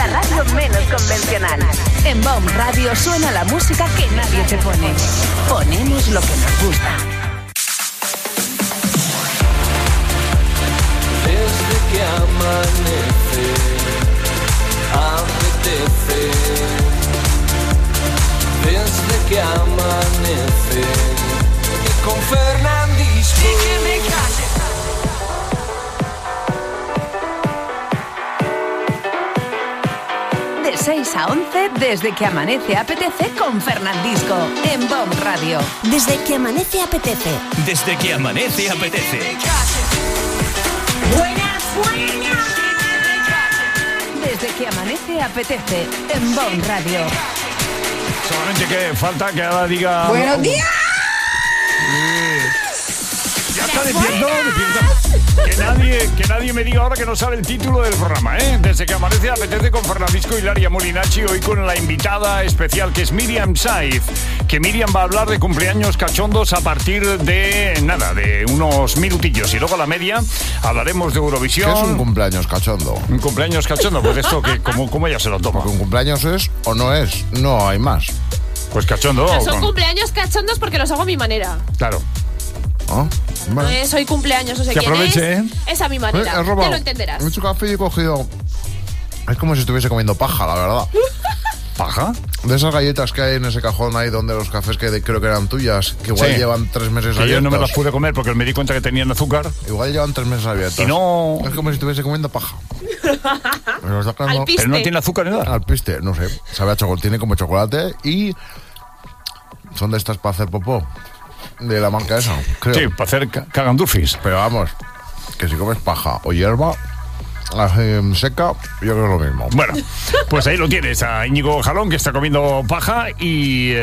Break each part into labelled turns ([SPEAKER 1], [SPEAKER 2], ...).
[SPEAKER 1] la radio menos convencional. En BOM Radio suena la música que nadie te pone. Ponemos lo que nos gusta.
[SPEAKER 2] Desde que amanece, apetece. Desde que amanece, y con Fernandisco.
[SPEAKER 1] De 6 a 11, desde que amanece apetece con Fernandisco. En BOM Radio.
[SPEAKER 3] Desde que amanece apetece.
[SPEAKER 4] Desde que amanece apetece.
[SPEAKER 1] Buenas, buenas. Desde que amanece apetece. En BOM Radio.
[SPEAKER 5] Solamente que falta que ahora diga...
[SPEAKER 6] ¡Buenos días!
[SPEAKER 5] Ya está diciendo que nadie me diga ahora que no sabe el título del programa, ¿eh? Desde que amanece apetece con Francisco Hilaria Molinacci, hoy con la invitada especial que es Miriam Saiz, que Miriam va a hablar de cumpleaños cachondos a partir de unos minutillos, y luego a la media hablaremos de Eurovisión.
[SPEAKER 7] ¿Qué es un cumpleaños cachondo?
[SPEAKER 5] Un cumpleaños cachondo, pues esto que como ella se lo toma.
[SPEAKER 7] Porque un cumpleaños es o no es, no hay más.
[SPEAKER 5] Pues cachondo.
[SPEAKER 8] No, son cumpleaños cachondos porque los hago a mi manera.
[SPEAKER 5] Claro.
[SPEAKER 7] ¿Ah?
[SPEAKER 8] No es hoy cumpleaños, no sé
[SPEAKER 5] que
[SPEAKER 8] quién
[SPEAKER 5] aproveche,
[SPEAKER 8] es. Es a mi manera.
[SPEAKER 7] He robado.
[SPEAKER 8] Ya lo entenderás.
[SPEAKER 7] He hecho café y he cogido... Es como si estuviese comiendo paja, la verdad.
[SPEAKER 5] ¿Paja?
[SPEAKER 7] De esas galletas que hay en ese cajón ahí donde los cafés que creo que eran tuyas, que igual llevan 3 meses
[SPEAKER 5] que
[SPEAKER 7] abiertos.
[SPEAKER 5] yo no me las pude comer porque me di cuenta que tenían azúcar.
[SPEAKER 7] Igual llevan 3 meses abiertos.
[SPEAKER 5] Y no...
[SPEAKER 7] Es como si estuviese comiendo paja.
[SPEAKER 8] Al piste.
[SPEAKER 5] Pero no tiene azúcar ni nada.
[SPEAKER 7] Al piste, no sé. Sabe a chocolate, tiene como chocolate y... Son de estas para hacer popó. De la marca esa, creo.
[SPEAKER 5] Sí, para hacer cagandurfis.
[SPEAKER 7] Pero vamos, que si comes paja o hierba seca, yo creo lo mismo.
[SPEAKER 5] Bueno, pues ahí lo tienes, a Íñigo Jalón, que está comiendo paja y...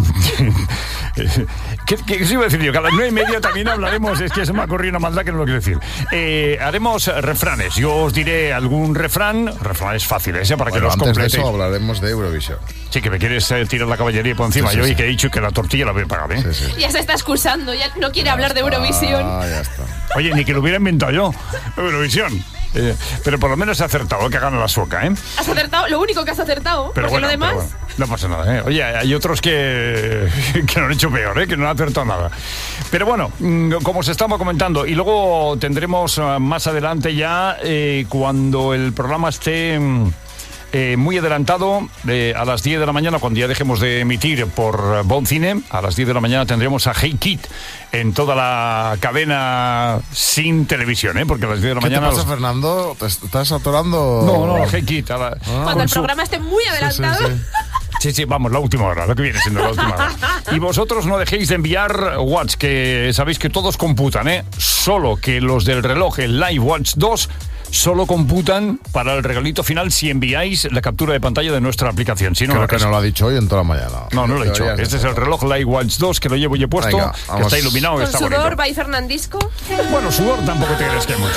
[SPEAKER 5] ¿Qué se iba a decir yo? Que a las 9:30 también hablaremos, es que se me ha ocurrido una maldad que no lo quiero decir. Haremos refranes, yo os diré algún refranes fáciles, para que los completéis.
[SPEAKER 7] Antes de eso hablaremos de Eurovisión.
[SPEAKER 5] Sí, que me quieres tirar la caballería por encima.
[SPEAKER 7] Sí,
[SPEAKER 5] yo
[SPEAKER 7] sí.
[SPEAKER 5] Y que he dicho que la tortilla la voy a pagar, ¿eh?
[SPEAKER 7] Sí.
[SPEAKER 8] Ya se está excusando, ya no quiere hablar de Eurovisión.
[SPEAKER 7] Ya está.
[SPEAKER 5] Oye, ni que lo hubiera inventado yo, Eurovisión. Pero por lo menos he acertado, que gana la sueca, ¿eh?
[SPEAKER 8] Has acertado, lo único que has acertado,
[SPEAKER 5] Pero
[SPEAKER 8] porque
[SPEAKER 5] bueno,
[SPEAKER 8] lo demás...
[SPEAKER 5] pero bueno, no pasa nada, ¿eh? Oye, hay otros que lo han hecho peor, ¿eh? Que no han acertado nada. Pero bueno, como se estaba comentando, y luego tendremos más adelante ya, cuando el programa esté... muy adelantado, a las 10 de la mañana, cuando ya dejemos de emitir por BOM Cine, a las 10 de la mañana tendremos a Hey Kid en toda la cadena sin televisión, porque a las 10 de la mañana...
[SPEAKER 7] ¿Qué te pasa, Fernando? ¿Te estás atorando?
[SPEAKER 5] No, Hey Kid.
[SPEAKER 8] Cuando el programa esté muy adelantado...
[SPEAKER 5] Sí, vamos, la última hora, lo que viene siendo la última hora. Y vosotros no dejéis de enviar watts, que sabéis que todos computan, solo que los del reloj, el Live Watch 2, solo computan para el regalito final si enviáis la captura de pantalla de nuestra aplicación. Si no,
[SPEAKER 7] creo que no lo ha dicho hoy en toda la mañana.
[SPEAKER 5] No lo he dicho. Este es el reloj Live Watch 2, que lo llevo yo puesto,
[SPEAKER 7] Venga,
[SPEAKER 5] que está iluminado,
[SPEAKER 8] Con
[SPEAKER 5] está
[SPEAKER 8] sudor,
[SPEAKER 5] bonito.
[SPEAKER 8] by Fernandisco.
[SPEAKER 5] Bueno, sudor tampoco te crees que hay mucho,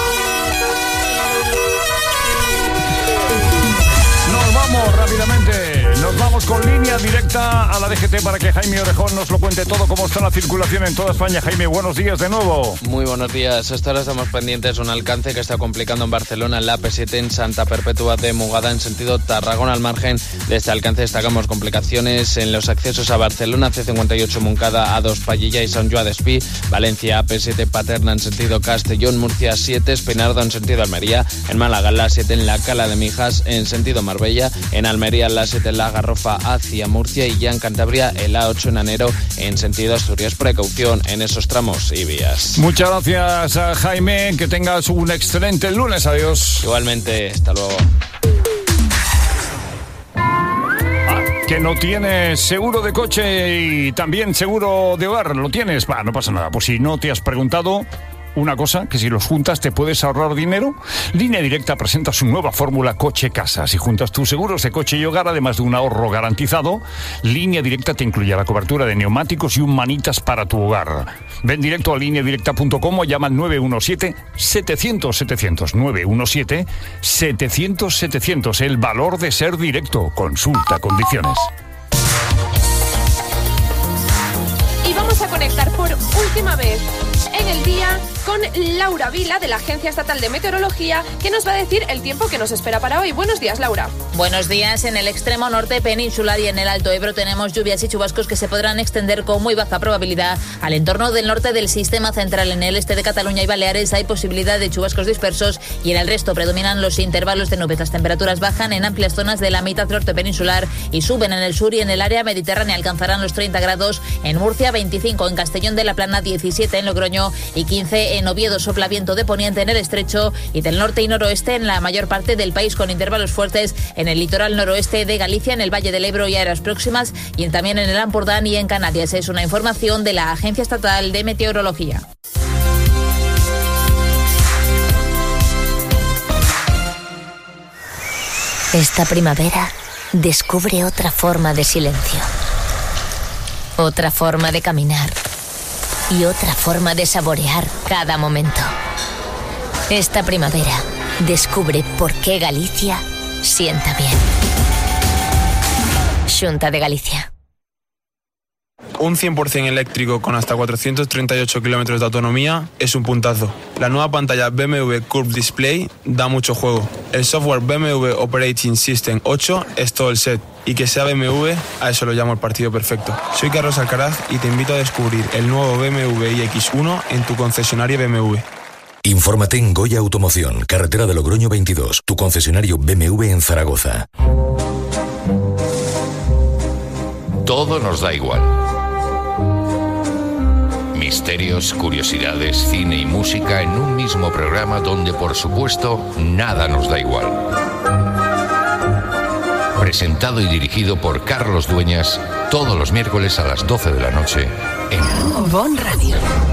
[SPEAKER 5] Nos vamos rápidamente. Nos vamos con línea directa a la DGT para que Jaime Orejón nos lo cuente todo, cómo está la circulación en toda España. Jaime, buenos días de nuevo.
[SPEAKER 9] Muy buenos días. Hasta ahora estamos pendientes de un alcance que está complicando en Barcelona, en la AP7 en Santa Perpetua de Mugada, en sentido Tarragona. Al margen de este alcance destacamos complicaciones en los accesos a Barcelona, C58 Moncada, A2 Pallilla y Sant Joan d'Espí, Valencia, AP7 Paterna en sentido Castellón, Murcia 7, Espinardo en sentido Almería, en Málaga la 7 en la Cala de Mijas en sentido Marbella, en Almería la 7 en la Garrofa hacia Murcia y ya en Cantabria el A8 en Anero en sentido Asturias. Precaución en esos tramos y vías.
[SPEAKER 5] Muchas gracias, Jaime, que tengas un excelente lunes. Adiós.
[SPEAKER 9] Igualmente, hasta luego.
[SPEAKER 5] Que no tienes seguro de coche y también seguro de hogar, ¿lo tienes? No pasa nada, pues si no te has preguntado una cosa, que si los juntas te puedes ahorrar dinero. Línea Directa presenta su nueva fórmula coche-casa. Si juntas tus seguros de coche y hogar, además de un ahorro garantizado, Línea Directa te incluye la cobertura de neumáticos y un manitas para tu hogar. Ven directo a lineadirecta.com o llama al 917-700-700. 917-700-700. El valor de ser directo. Consulta condiciones.
[SPEAKER 8] Y vamos a conectar por última vez en el día con Laura Vila de la Agencia Estatal de Meteorología, que nos va a decir el tiempo que nos espera para hoy. Buenos días, Laura.
[SPEAKER 6] Buenos días. En el extremo norte peninsular y en el Alto Ebro tenemos lluvias y chubascos que se podrán extender con muy baja probabilidad al entorno del norte del sistema central. En el este de Cataluña y Baleares hay posibilidad de chubascos dispersos y en el resto predominan los intervalos de nubes. Las temperaturas bajan en amplias zonas de la mitad norte peninsular y suben en el sur y en el área mediterránea. Alcanzarán los 30 grados en Murcia, 25 en Castellón de la Plana, 17 en Logroño y 15 en Oviedo. Sopla viento de poniente en el estrecho y del norte y noroeste en la mayor parte del país, con intervalos fuertes en el litoral noroeste de Galicia, en el Valle del Ebro y áreas próximas, y también en el Ampurdán y en Canarias. Es una información de la Agencia Estatal de Meteorología.
[SPEAKER 3] Esta primavera descubre otra forma de silencio, otra forma de caminar y otra forma de saborear cada momento. Esta primavera descubre por qué Galicia sienta bien. Xunta de Galicia.
[SPEAKER 10] Un 100% eléctrico con hasta 438 kilómetros de autonomía es un puntazo. La nueva pantalla BMW Curve Display da mucho juego. El software BMW Operating System 8 es todo el set. Y que sea BMW, a eso lo llamo el partido perfecto. Soy Carlos Alcaraz y te invito a descubrir el nuevo BMW iX1 en tu concesionario BMW.
[SPEAKER 11] Infórmate en Goya Automoción, carretera de Logroño 22, tu concesionario BMW en Zaragoza.
[SPEAKER 12] Todo nos da igual. Misterios, curiosidades, cine y música en un mismo programa donde, por supuesto, nada nos da igual. Presentado y dirigido por Carlos Dueñas, todos los miércoles a las 12 de la noche en
[SPEAKER 1] Bon Radio.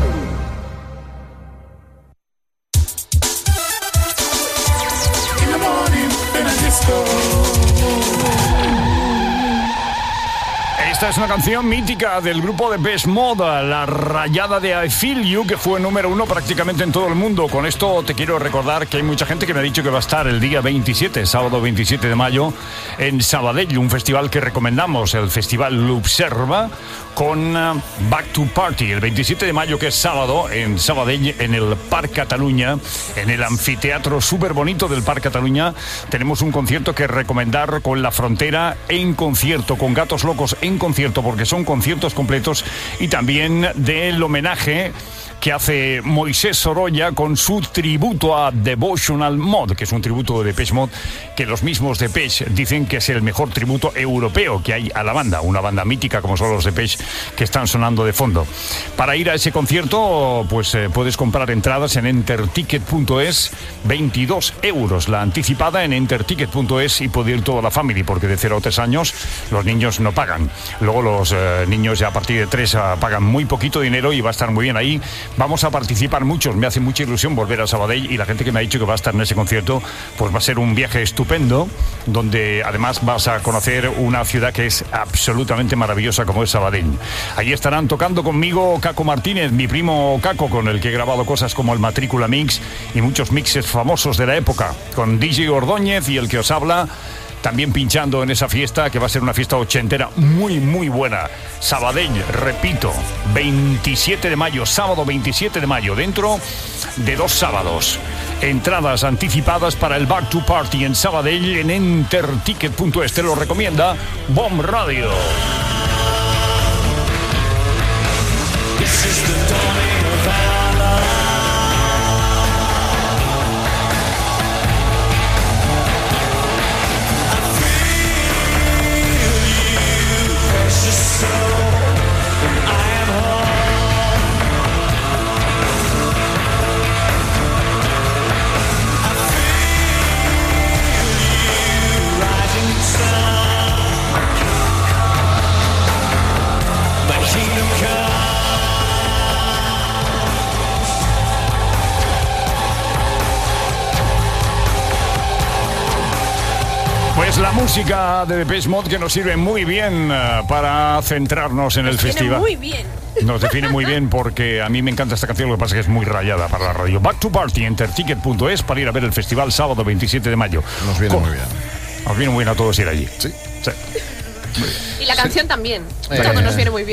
[SPEAKER 5] Esta es una canción mítica del grupo Depeche Mode, La Rayada de I Feel You, que fue número 1 prácticamente en todo el mundo. Con esto te quiero recordar que hay mucha gente que me ha dicho que va a estar el día 27, sábado 27 de mayo, en Sabadell, un festival que recomendamos, el Festival L'Observa, con Back to Party, el 27 de mayo, que es sábado, en Sabadell, en el Parc Catalunya, en el anfiteatro súper bonito del Parc Catalunya. Tenemos un concierto que recomendar con La Frontera en concierto, con Gatos Locos en concierto, porque son conciertos completos, y también del homenaje que hace Moisés Sorolla con su tributo a Devotional Mode, que es un tributo de Depeche Mode, que los mismos Depeche dicen que es el mejor tributo europeo que hay a la banda, una banda mítica como son los Depeche que están sonando de fondo. Para ir a ese concierto, pues puedes comprar entradas en enterticket.es, 22 euros la anticipada en enterticket.es, y puede ir toda la familia, porque de 0 a 3 años los niños no pagan. Luego los niños ya a partir de 3 pagan muy poquito dinero y va a estar muy bien ahí. Vamos a participar muchos, me hace mucha ilusión volver a Sabadell, y la gente que me ha dicho que va a estar en ese concierto, pues va a ser un viaje estupendo, donde además vas a conocer una ciudad que es absolutamente maravillosa como es Sabadell. Allí estarán tocando conmigo Caco Martínez, mi primo Caco, con el que he grabado cosas como el Matrícula Mix y muchos mixes famosos de la época, con DJ Ordóñez y el que os habla, también pinchando en esa fiesta, que va a ser una fiesta ochentera muy, muy buena. Sabadell, repito, 27 de mayo, sábado 27 de mayo, dentro de 2 sábados. Entradas anticipadas para el Back to Party en Sabadell en enterticket.es. Te lo recomienda Bon Radio. Pues la música de Depeche Mode, que nos sirve muy bien para centrarnos en el festival.
[SPEAKER 8] Muy bien.
[SPEAKER 5] Nos define muy bien, porque a mí me encanta esta canción, lo que pasa es que es muy rayada para la radio. Back to Party, enterticket.es, para ir a ver el festival sábado 27 de mayo.
[SPEAKER 7] Nos viene muy bien.
[SPEAKER 5] Nos viene muy bien a todos ir allí.
[SPEAKER 7] Sí.
[SPEAKER 5] Sí.
[SPEAKER 8] Y la canción también. Todo nos viene muy bien.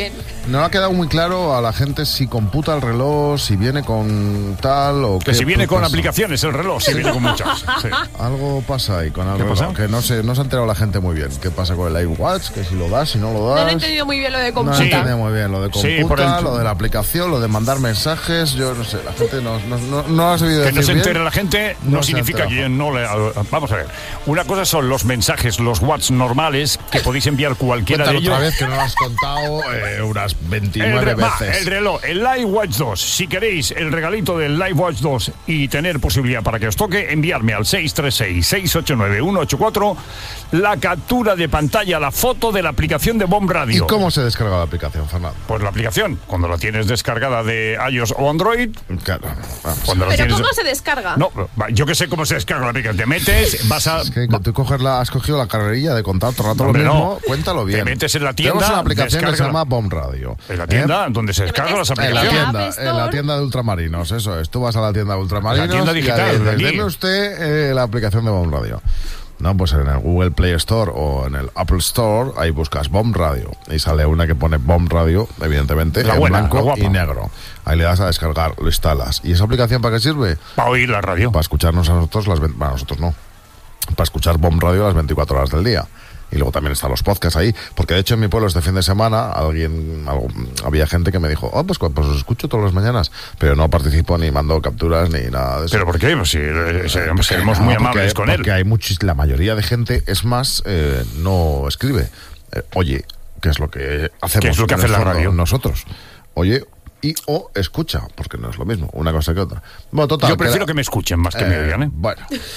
[SPEAKER 7] No ha quedado muy claro a la gente si computa el reloj, si viene con tal o
[SPEAKER 5] que si viene con aplicaciones el reloj, si viene con muchas. Sí.
[SPEAKER 7] Algo pasa ahí con el reloj, pasa? Que no se ha enterado la gente muy bien. ¿Qué pasa con el iWatch? Que si lo das, si no lo das.
[SPEAKER 8] No he entendido muy bien lo de computa.
[SPEAKER 7] No he entendido muy bien lo de computa, lo de la aplicación, lo de mandar mensajes. Yo no sé, la gente no ha sabido decir
[SPEAKER 5] que no se entere
[SPEAKER 7] bien.
[SPEAKER 5] La gente no significa que no le... Vamos a ver. Una cosa son los mensajes, los WhatsApp normales, que podéis enviar cualquiera de ellos.
[SPEAKER 7] Otra vez que no lo has contado unas 29 veces.
[SPEAKER 5] El reloj, el iWatch 2. Si queréis el regalito del iWatch 2 y tener posibilidad para que os toque, enviarme al 636-689-184 la captura de pantalla, la foto de la aplicación de Bomb Radio.
[SPEAKER 7] ¿Y cómo se descarga la aplicación, Fernando?
[SPEAKER 5] Pues la aplicación, cuando la tienes descargada de iOS o Android.
[SPEAKER 7] Claro.
[SPEAKER 8] ¿Pero cómo se descarga?
[SPEAKER 5] No, yo que sé cómo se descarga la aplicación. Te metes, vas a...
[SPEAKER 7] Es que tú has cogido la carrerilla de contar todo el rato lo mismo. Cuéntalo bien.
[SPEAKER 5] Te metes en la tienda.
[SPEAKER 7] Tenemos una aplicación que se llama Bomb Radio.
[SPEAKER 5] En la tienda, donde se descargan las aplicaciones.
[SPEAKER 7] En la tienda de Ultramarinos, eso es. Tú vas a la tienda de Ultramarinos.
[SPEAKER 5] La tienda digital.
[SPEAKER 7] Deme usted la aplicación de Bomb Radio. No, pues en el Google Play Store o en el Apple Store, ahí buscas Bomb Radio y sale una que pone Bomb Radio, evidentemente, en blanco y negro. Ahí le das a descargar, lo instalas. ¿Y esa aplicación para qué sirve?
[SPEAKER 5] Para oír la radio.
[SPEAKER 7] Para escucharnos a nosotros, nosotros no. Para escuchar Bomb Radio las 24 horas del día. Y luego también están los podcasts ahí, porque de hecho en mi pueblo este fin de semana había gente que me dijo, pues os escucho todas las mañanas, pero no participo ni mando capturas ni nada de eso.
[SPEAKER 5] ¿Pero por qué? Pues si seremos muy amables con él.
[SPEAKER 7] Porque la mayoría de gente, es más, no escribe. Oye, ¿qué es lo que hacemos?
[SPEAKER 5] ¿Qué es lo que hace la radio?
[SPEAKER 7] Nosotros. Oye, o escucha, porque no es lo mismo, una cosa que otra. Bueno, total.
[SPEAKER 5] Yo prefiero que me escuchen más que me oigan, ¿eh?
[SPEAKER 7] Bueno.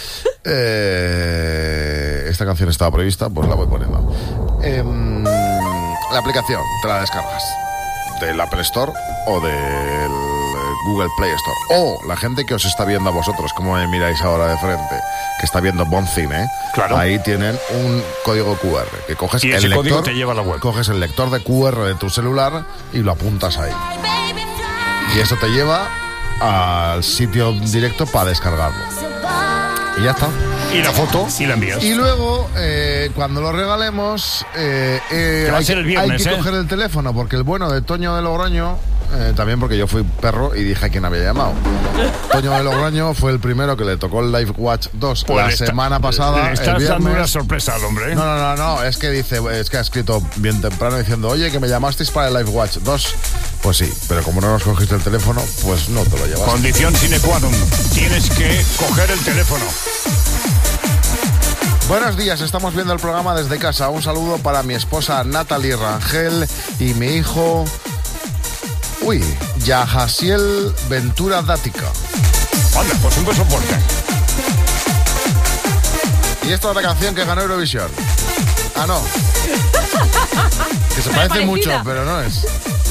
[SPEAKER 7] Esta canción estaba prevista, pues la voy poniendo. La aplicación te la descargas del Apple Store o del Google Play Store. O la gente que os está viendo a vosotros, como me miráis ahora de frente, que está viendo Bon Cine,
[SPEAKER 5] claro.
[SPEAKER 7] Ahí tienen un código QR que coges
[SPEAKER 5] y ese código te lleva a la web.
[SPEAKER 7] Coges el lector de QR de tu celular y lo apuntas ahí. Y eso te lleva al sitio directo para descargarlo. Y ya está.
[SPEAKER 5] Y la foto y la envías.
[SPEAKER 7] Y luego, cuando lo regalemos,
[SPEAKER 5] va a ser el viernes,
[SPEAKER 7] hay que coger el teléfono, porque el bueno de Toño de Logroño, también porque yo fui perro y dije a quién había llamado. Toño de Logroño fue el primero que le tocó el iWatch 2 la semana pasada.
[SPEAKER 5] Le estás dando una sorpresa al hombre.
[SPEAKER 7] No, es que ha escrito bien temprano diciendo, oye, que me llamasteis para el iWatch 2. Pues sí, pero como no nos cogiste el teléfono, pues no te lo llevas.
[SPEAKER 5] Condición sine qua non. Tienes que coger el teléfono.
[SPEAKER 7] Buenos días, estamos viendo el programa desde casa. Un saludo para mi esposa Natalie Rangel y mi hijo... Yahasiel Ventura Dática.
[SPEAKER 5] Anda, pues un beso fuerte.
[SPEAKER 7] Y esta es la canción que ganó Eurovisión. Ah, no. Que se parece mucho, pero no es.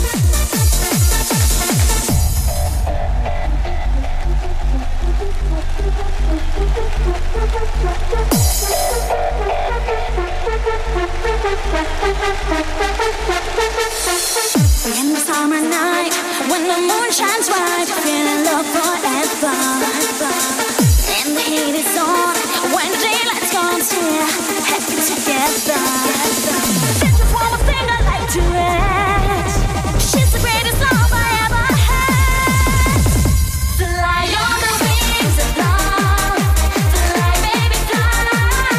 [SPEAKER 13] In the summer night, when the moon shines bright, feeling love forever. And the heat is on, when daylight's gone, we're happy together. There's just one more thing I'd like to add. She's the greatest love I ever had. Fly on the wings of love. Fly, baby, fly.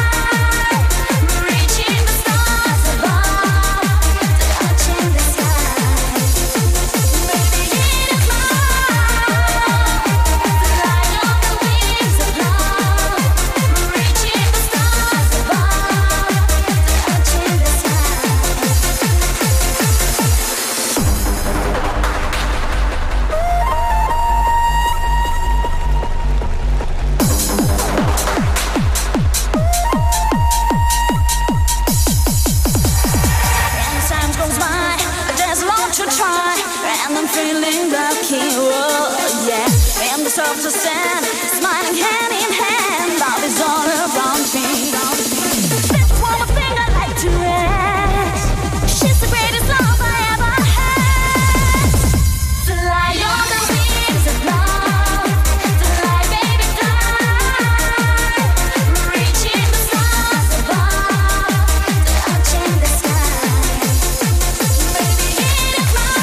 [SPEAKER 13] Reaching the stars above. Touching the sky. Feeling lucky, oh yeah. And the surface of sand, smiling hand in hand, love is all around me. There's one more thing I'd like to add. She's the greatest love I ever had. Fly on the wings of love. Fly, baby, fly. Reaching the stars above. Touching the sky. Baby, it is love.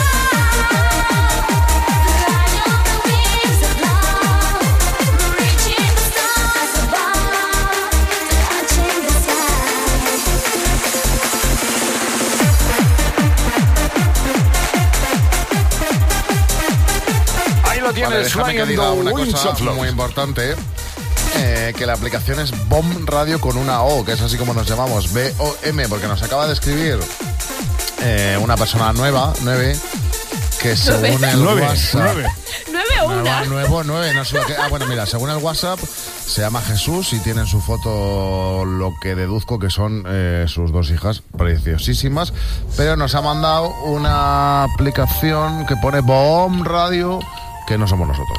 [SPEAKER 5] tienes
[SPEAKER 7] déjame
[SPEAKER 5] Fly
[SPEAKER 7] que
[SPEAKER 5] on
[SPEAKER 7] diga
[SPEAKER 5] the
[SPEAKER 7] una
[SPEAKER 5] Wings
[SPEAKER 7] cosa
[SPEAKER 5] of Love.
[SPEAKER 7] muy importante. Que la aplicación es BOM Radio con una O, que es así como nos llamamos, B-O-M, porque nos acaba de escribir una persona nueva, 9, que según el WhatsApp...
[SPEAKER 8] 9 o 1.
[SPEAKER 7] 9, no sé lo que... bueno, mira, según el WhatsApp se llama Jesús y tiene en su foto lo que deduzco que son sus 2 hijas preciosísimas, pero nos ha mandado una aplicación que pone BOM Radio, que no somos nosotros.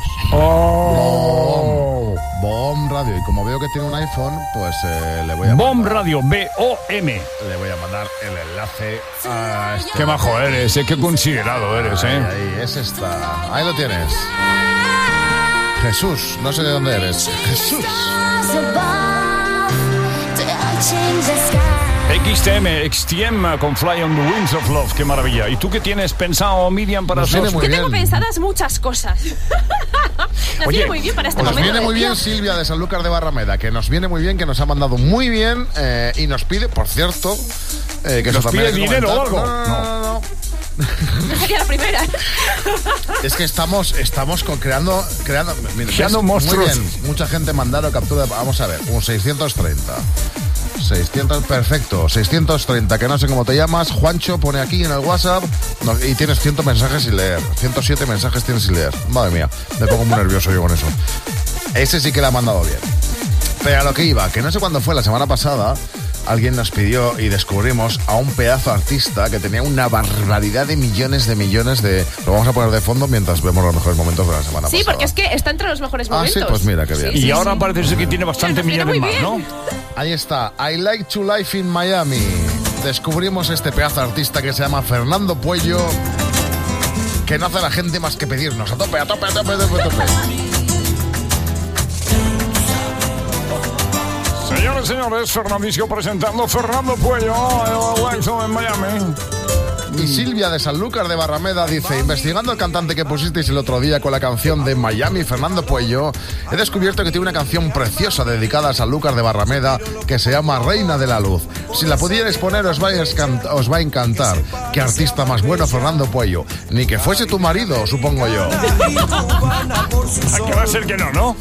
[SPEAKER 7] BOM Radio, y como veo que tiene un iPhone, pues le voy a
[SPEAKER 5] BOM Radio, B-O-M.
[SPEAKER 7] Le voy a mandar el enlace a este.
[SPEAKER 5] Qué majo eres, qué considerado eres,
[SPEAKER 7] Ahí, es esta. Ahí lo tienes. Jesús, no sé de dónde eres. Jesús.
[SPEAKER 5] XTM con Fly on the Wings of Love, qué maravilla. ¿Y tú qué tienes pensado, Miriam, para
[SPEAKER 7] Yo
[SPEAKER 8] tengo pensadas muchas cosas. Nos viene muy bien para este momento.
[SPEAKER 7] Nos viene muy bien Silvia de Sanlúcar de Barrameda, que nos viene muy bien, que nos ha mandado muy bien y nos pide, por cierto, que
[SPEAKER 5] ¿nos pide dinero o algo?
[SPEAKER 7] No.
[SPEAKER 8] No sería la primera.
[SPEAKER 7] Es que estamos creando
[SPEAKER 5] monstruos.
[SPEAKER 7] Muy bien, mucha gente mandaron captura. Vamos a ver, un 630. 600, perfecto, 630, que no sé cómo te llamas. Juancho pone aquí en el WhatsApp y tienes 100 mensajes sin leer. 107 mensajes tienes sin leer. Madre mía, me pongo muy nervioso yo con eso. Ese sí que le ha mandado bien. Pero a lo que iba, que no sé cuándo fue, la semana pasada, alguien nos pidió y descubrimos a un pedazo artista que tenía una barbaridad de millones de... Lo vamos a poner de fondo mientras vemos los mejores momentos de la semana pasada.
[SPEAKER 8] Sí, porque es que está entre los mejores momentos.
[SPEAKER 7] Sí, pues mira, qué bien.
[SPEAKER 5] Y ahora parece ser que tiene bastante millones más, ¿no?
[SPEAKER 7] Ahí está, I Like to Life in Miami. Descubrimos este pedazo artista que se llama Fernando Puello, que no hace la gente más que pedirnos a tope.
[SPEAKER 5] Señores, Fernandisco presentando Fernando Puello en Miami.
[SPEAKER 7] Y Silvia de Sanlúcar de Barrameda dice: investigando al cantante que pusisteis el otro día con la canción de Miami, Fernando Puello, he descubierto que tiene una canción preciosa dedicada a Sanlúcar de Barrameda que se llama Reina de la Luz. Si la pudierais poner os va a encantar. Qué artista más bueno, Fernando Puello. Ni que fuese tu marido, supongo yo.
[SPEAKER 5] ¿A qué va a ser que no?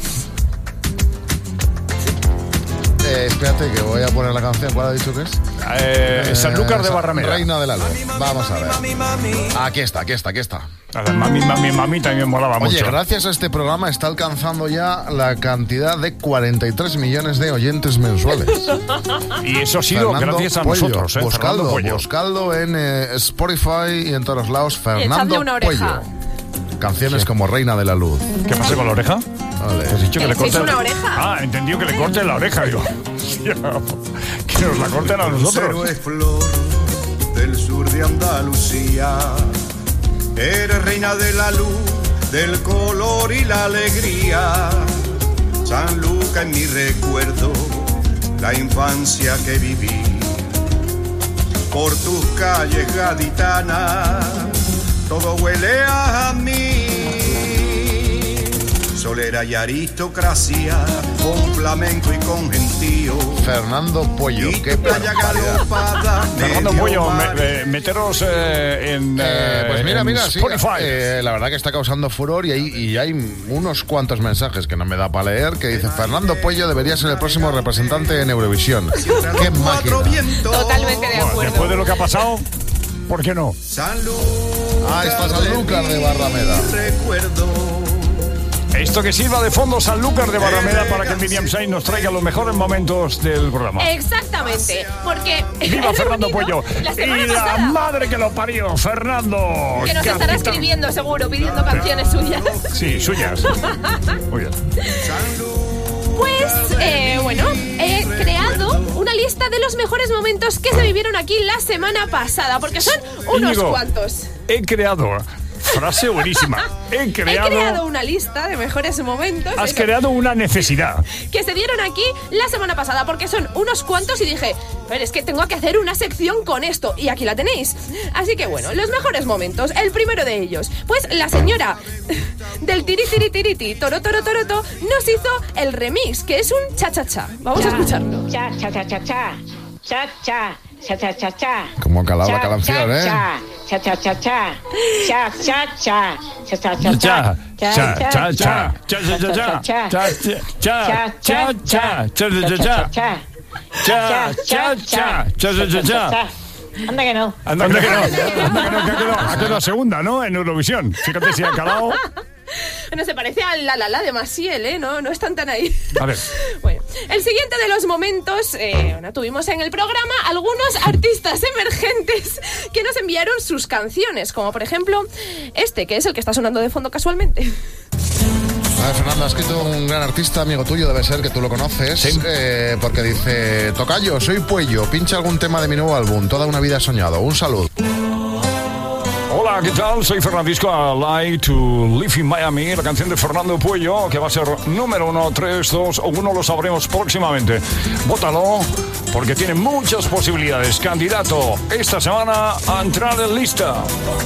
[SPEAKER 7] Espérate que voy a poner la canción. ¿Cuál ha dicho que es?
[SPEAKER 5] Sanlúcar de Barrameda.
[SPEAKER 7] Reina de la Luz. Vamos a ver. Aquí está.
[SPEAKER 5] Mi mamita me molaba mucho.
[SPEAKER 7] Oye, gracias a este programa está alcanzando ya la cantidad de 43 millones de oyentes mensuales.
[SPEAKER 5] Y eso ha sido
[SPEAKER 7] Fernando
[SPEAKER 5] gracias a
[SPEAKER 7] Puello.
[SPEAKER 5] nosotros,
[SPEAKER 7] Buscadlo en Spotify y en todos los lados. Fernando
[SPEAKER 8] una
[SPEAKER 7] Puello.
[SPEAKER 8] oreja.
[SPEAKER 7] Canciones como Reina de la Luz.
[SPEAKER 5] ¿Qué pasa con la oreja?
[SPEAKER 7] Vale.
[SPEAKER 5] ¿Has dicho que le corten
[SPEAKER 8] una oreja?
[SPEAKER 5] Ah, entendió que le corten la oreja. Digo, que nos la corten a nosotros.
[SPEAKER 14] Lucero es flor del sur de Andalucía. Eres reina de la luz, del color y la alegría. San Lucas en mi recuerdo, la infancia que viví. Por tus calles gaditanas, todo huele a mí. Solera y aristocracia, con flamenco y con gentío.
[SPEAKER 7] Fernando Puello, qué
[SPEAKER 14] playa galopada.
[SPEAKER 5] Fernando Puello, meteros en
[SPEAKER 7] pues mira, sí,
[SPEAKER 5] Spotify.
[SPEAKER 7] La verdad que está causando furor y hay unos cuantos mensajes que no me da para leer que dice: Fernando Puello debería ser el próximo representante en Eurovisión. ¡Qué máquina!
[SPEAKER 8] Totalmente de acuerdo.
[SPEAKER 5] Después de lo que ha pasado, ¿por qué no?
[SPEAKER 7] Ahí está Sanlúcar de Barrameda.
[SPEAKER 5] Esto que sirva de fondo Sanlúcar de Barrameda para que Miriam Sainz nos traiga los mejores momentos del programa.
[SPEAKER 8] Exactamente, porque...
[SPEAKER 5] ¡Viva Fernando Puello!
[SPEAKER 8] Y
[SPEAKER 5] la madre que lo parió, Fernando.
[SPEAKER 8] Que nos estará escribiendo seguro, pidiendo canciones suyas.
[SPEAKER 5] Sí, suyas. Muy bien.
[SPEAKER 8] Pues, he creado una lista de los mejores momentos que se vivieron aquí la semana pasada, porque son unos cuantos.
[SPEAKER 5] He creado... Frase buenísima. He creado
[SPEAKER 8] una lista de mejores momentos.
[SPEAKER 5] Has creado una necesidad.
[SPEAKER 8] Que se dieron aquí la semana pasada, porque son unos cuantos y dije, pero es que tengo que hacer una sección con esto. Y aquí la tenéis. Así que bueno, los mejores momentos. El primero de ellos, pues la señora del tiri tiri tiri tiri toro toro toroto nos hizo el remix, que es un cha-cha-cha. Vamos a escucharlo.
[SPEAKER 15] Cha-cha-cha-cha. Cha-cha. Cha-cha-cha-cha.
[SPEAKER 7] Como ha calado la canción,
[SPEAKER 15] Cha-cha-cha. Cha-cha-cha-cha. Cha-cha-cha. Cha-cha-cha-cha.
[SPEAKER 5] Cha, cha, cha, cha, cha, cha, cha, cha, cha, cha, cha, cha, cha.
[SPEAKER 15] Anda que no.
[SPEAKER 5] Anda que no. Ha quedado segunda, ¿no? En Eurovisión. Fíjate si ha calado.
[SPEAKER 8] Bueno, se parece al la de Maciel, ¿eh? No están tan ahí.
[SPEAKER 5] A ver.
[SPEAKER 8] Bueno, el siguiente de los momentos, tuvimos en el programa algunos artistas emergentes que nos enviaron sus canciones, como por ejemplo este, que es el que está sonando de fondo casualmente.
[SPEAKER 7] A ver, Fernando, ha escrito un gran artista, amigo tuyo, debe ser que tú lo conoces, sí. Porque dice: tocayo, soy Puello, pincha algún tema de mi nuevo álbum, Toda una vida soñado. Un saludo.
[SPEAKER 5] Hola, ¿qué tal? Soy Fernandisco, I Like to Live in Miami, la canción de Fernando Puello, que va a ser número 1, 3, 2 o 1, lo sabremos próximamente. Vótalo, porque tiene muchas posibilidades. Candidato esta semana a entrar en lista.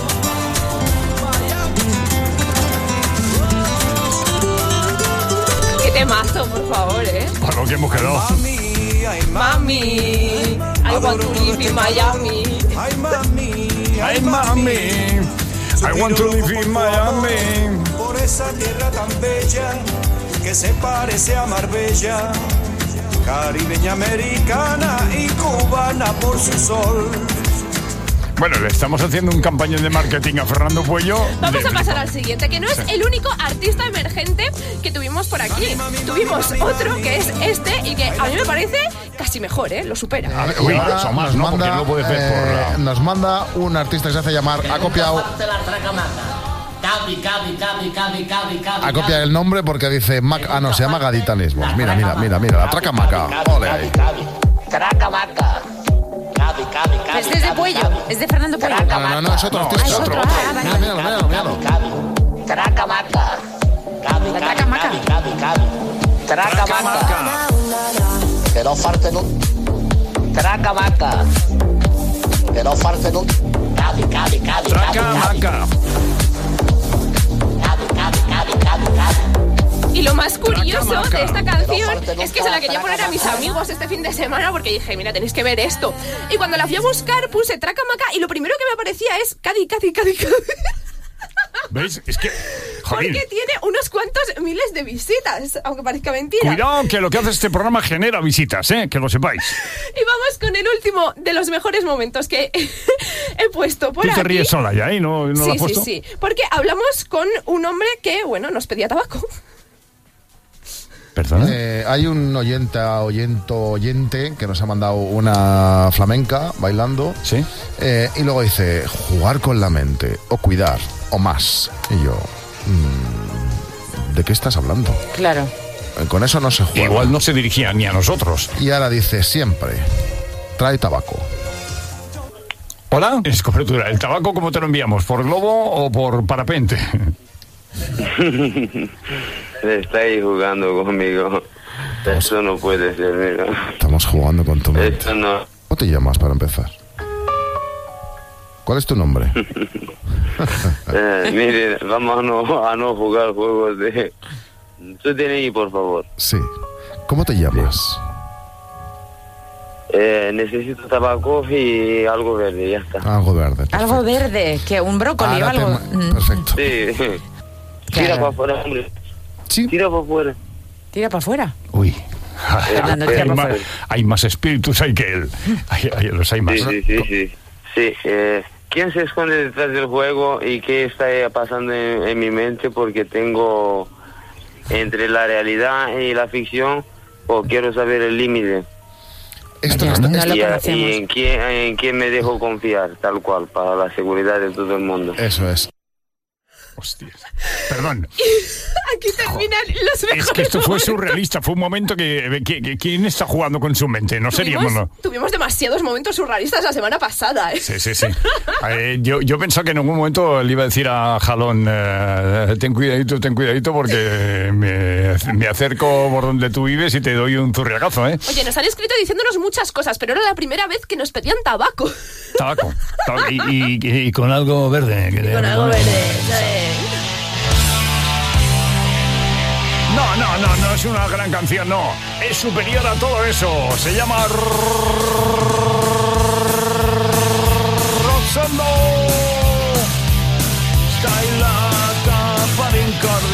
[SPEAKER 8] Qué temazo, por favor,
[SPEAKER 5] Bueno, que hemos quedado.
[SPEAKER 8] Mami, I want to live in Miami.
[SPEAKER 2] Ay, mami.
[SPEAKER 5] Ay, mami, I want to live in Miami.
[SPEAKER 2] Por esa tierra tan bella que se parece a Marbella, caribeña, americana y cubana por su sol.
[SPEAKER 5] Bueno, le estamos haciendo un campañón de marketing a Fernando Puello.
[SPEAKER 8] Vamos a pasar al siguiente, que no es el único artista emergente que tuvimos por aquí. Tuvimos otro que es este y que a mí me parece casi mejor, lo supera.
[SPEAKER 5] Uy, eso más, ¿no? Porque no lo puedes ver por...
[SPEAKER 7] Nos manda un artista que se hace llamar, ha copiado... Ha copiado el nombre porque dice se llama Gaditanismos. Mira, la Tracamaca. Ole ahí.
[SPEAKER 15] Tracamaca.
[SPEAKER 6] Este es de Puello, es de Fernando Puello.
[SPEAKER 7] No, es otro artista.
[SPEAKER 6] Es otro.
[SPEAKER 7] Míralo.
[SPEAKER 15] Tracamaca.
[SPEAKER 6] La Tracamaca.
[SPEAKER 15] Tracamaca. Que no falte nunca. Tracamaca. Que no falte nunca.
[SPEAKER 5] Tracamaca.
[SPEAKER 8] Y lo más curioso de esta canción es que se la quería poner a mis amigos este fin de semana porque dije, mira, tenéis que ver esto. Y cuando la fui a buscar puse Tracamaca y lo primero que me aparecía es Cádiz.
[SPEAKER 5] ¿Veis? Es que... Joder.
[SPEAKER 8] Porque tiene unos cuantos miles de visitas, aunque parezca mentira.
[SPEAKER 5] Cuidado que lo que hace este programa genera visitas, que lo sepáis.
[SPEAKER 8] Y vamos con el último de los mejores momentos que he puesto por aquí.
[SPEAKER 5] Tú te ríes sola ya, ¿No lo has puesto?
[SPEAKER 8] Sí. Porque hablamos con un hombre que, nos pedía tabaco.
[SPEAKER 5] ¿Perdona?
[SPEAKER 7] Hay un oyente que nos ha mandado una flamenca bailando.
[SPEAKER 5] Sí.
[SPEAKER 7] Y luego dice, jugar con la mente, o cuidar, o más. Y yo, ¿de qué estás hablando?
[SPEAKER 6] Claro.
[SPEAKER 7] Con eso no se juega.
[SPEAKER 5] Igual no se dirigía ni a nosotros.
[SPEAKER 7] Y ahora dice, siempre, trae tabaco.
[SPEAKER 5] Hola. Es cobertura. ¿El tabaco cómo te lo enviamos? ¿Por globo o por parapente?
[SPEAKER 16] Estáis jugando conmigo. Eso no puede ser, mira.
[SPEAKER 7] Estamos jugando con tu mente.
[SPEAKER 16] Esto no.
[SPEAKER 7] ¿Cómo te llamas para empezar? ¿Cuál es tu nombre?
[SPEAKER 16] Mire, vamos a no jugar juegos de... Tú tienes, por favor.
[SPEAKER 7] Sí. ¿Cómo te llamas?
[SPEAKER 16] Necesito tabaco y algo verde, ya está.
[SPEAKER 7] Algo verde. Perfecto.
[SPEAKER 6] Algo verde, que un brócoli o algo.
[SPEAKER 7] Perfecto.
[SPEAKER 16] Sí. Tira para afuera, hombre.
[SPEAKER 7] Sí.
[SPEAKER 16] Tira para afuera.
[SPEAKER 6] Tira para afuera.
[SPEAKER 5] Uy. Hay más espíritus ahí que él. Los hay más.
[SPEAKER 16] Sí. ¿Quién se esconde detrás del juego y qué está pasando en mi mente? Porque tengo entre la realidad y la ficción, o quiero saber el límite. Y en quién me dejo confiar, tal cual, para la seguridad de todo el mundo.
[SPEAKER 7] Eso es.
[SPEAKER 5] Hostias. Perdón.
[SPEAKER 8] Aquí terminan los mejores.
[SPEAKER 5] Es que esto fue surrealista. Fue un momento que ¿quién está jugando con su mente? No seríamos, ¿no?
[SPEAKER 8] Tuvimos demasiados momentos surrealistas la semana pasada,
[SPEAKER 5] Sí. Yo pensaba que en algún momento le iba a decir a Jalón, ten cuidadito porque me acerco por donde tú vives y te doy un zurriagazo,
[SPEAKER 8] Oye, nos han escrito diciéndonos muchas cosas, pero era la primera vez que nos pedían tabaco.
[SPEAKER 5] Tabaco. Y con algo verde.
[SPEAKER 8] Con algo verde,
[SPEAKER 5] No es una gran canción, no. Es superior a todo eso. Se llama Roxanne. Skylarta para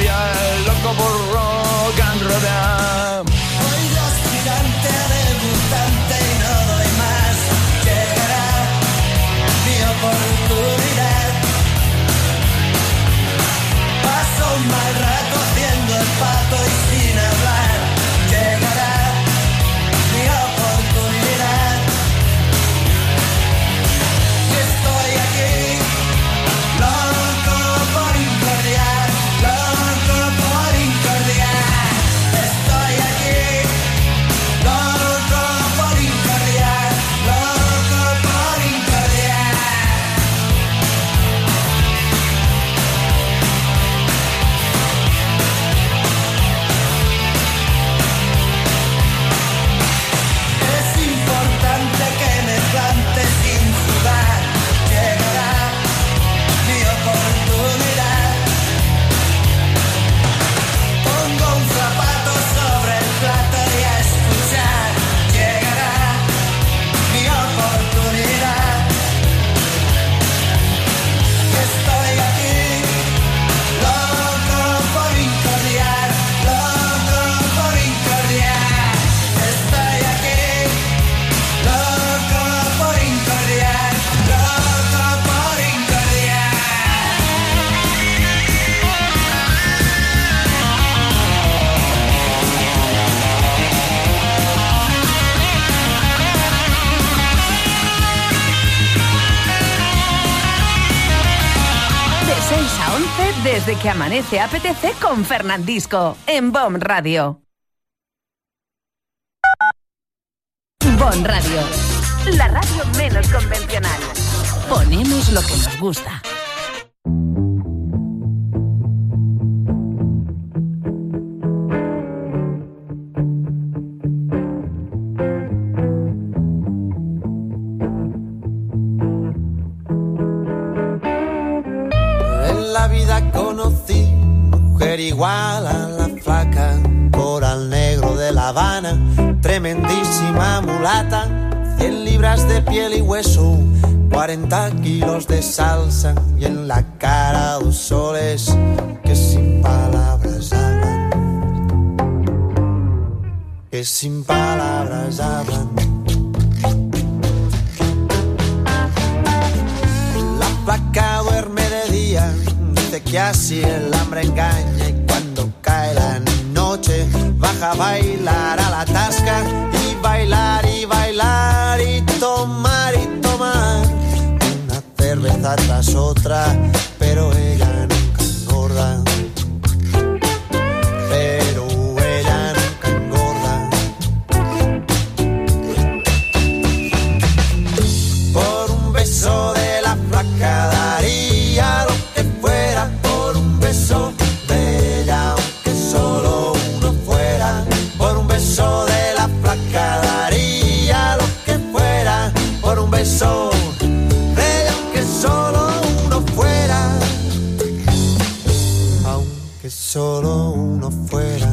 [SPEAKER 1] Desde que amanece apetece con Fernandisco en BOM Radio. BOM Radio, la radio menos convencional. Ponemos lo que nos gusta.
[SPEAKER 17] En la vida conocí mujer igual a la flaca, coral negro de La Habana, tremendísima mulata, 100 libras de piel y hueso, 40 kilos de salsa y en la cara 2 soles que sin palabras hablan, que sin palabras hablan. La flaca duerme de día, dice que así el hambre engaña, y cuando cae la noche baja a bailar a la tasca y bailar y bailar y tomar una cerveza tras otra, pero ella nunca engorda, pero ella nunca engorda. Por un beso de la flaca daría lo que fuera, por un beso de ella, aunque solo uno fuera. Por un beso de la flaca daría lo que fuera, por un beso de ella, aunque solo uno fuera, aunque solo uno fuera.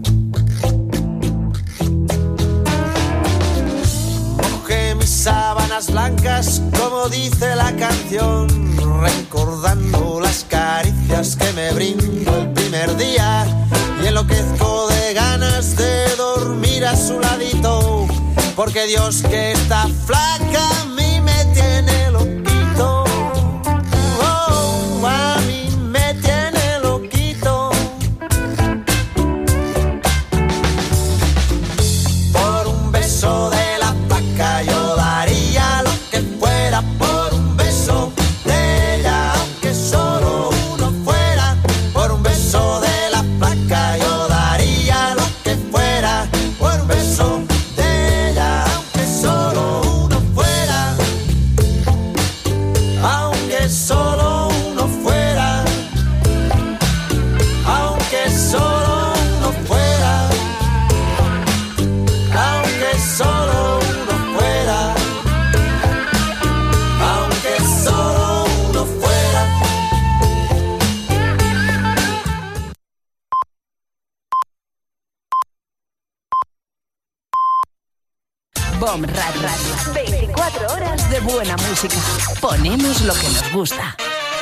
[SPEAKER 17] Mojé mis sábanas blancas, como dice la canción, recordando las caricias que me brindo el primer día, y enloquezco de ganas de dormir a su ladito, porque Dios que está flaca a mí me tiene loquito, oh, a mí me tiene loquito. Por un beso de la flaca yo daría lo que fuera, por un beso de ella, aunque solo uno fuera. Por un beso de la flaca yo daría lo que fuera, por un beso de ella, aunque solo uno fuera, aunque solo uno fuera, aunque solo uno fuera, aunque solo uno fuera, aunque solo uno fuera.
[SPEAKER 1] BOM Radio, 24 horas de buena música. Ponemos lo que nos gusta.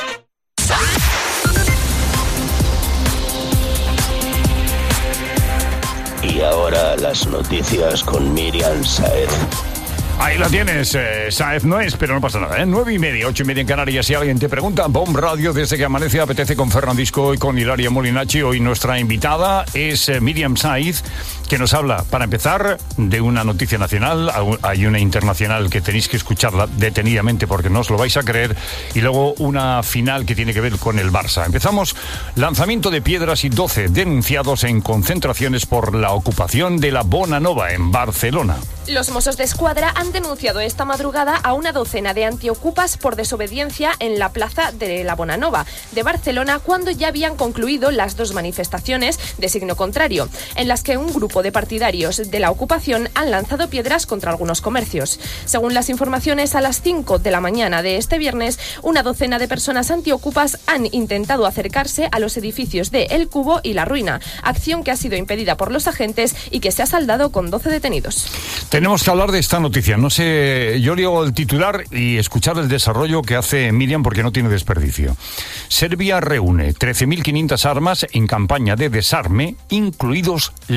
[SPEAKER 18] Y ahora las noticias con Miriam Sáez.
[SPEAKER 5] Ahí la tienes, Sáez no es, pero no pasa nada, 9:30, 8:30 en Canarias. Si alguien te pregunta, BOM Radio, desde que amanece apetece con Fernandisco y con Hilaria Molinacci. Hoy nuestra invitada es Miriam Sáez, que nos habla, para empezar, de una noticia nacional. Hay una internacional que tenéis que escucharla detenidamente porque no os lo vais a creer, y luego una final que tiene que ver con el Barça. Empezamos. Lanzamiento de piedras y 12 denunciados en concentraciones por la ocupación de la Bonanova en Barcelona.
[SPEAKER 8] Los Mossos d'Esquadra han denunciado esta madrugada a una docena de antiocupas por desobediencia en la plaza de la Bonanova de Barcelona, cuando ya habían concluido las 2 manifestaciones de signo contrario, en las que un grupo de partidarios de la ocupación han lanzado piedras contra algunos comercios. Según las informaciones, a las 5 de la mañana de este viernes, una docena de personas antiocupas han intentado acercarse a los edificios de El Cubo y La Ruina, acción que ha sido impedida por los agentes y que se ha saldado con 12 detenidos.
[SPEAKER 5] Tenemos que hablar de esta noticia. No sé, yo leo el titular y escuchar el desarrollo que hace Miriam, porque no tiene desperdicio. Serbia reúne 13.500 armas en campaña de desarme, incluidos lanzacohetes.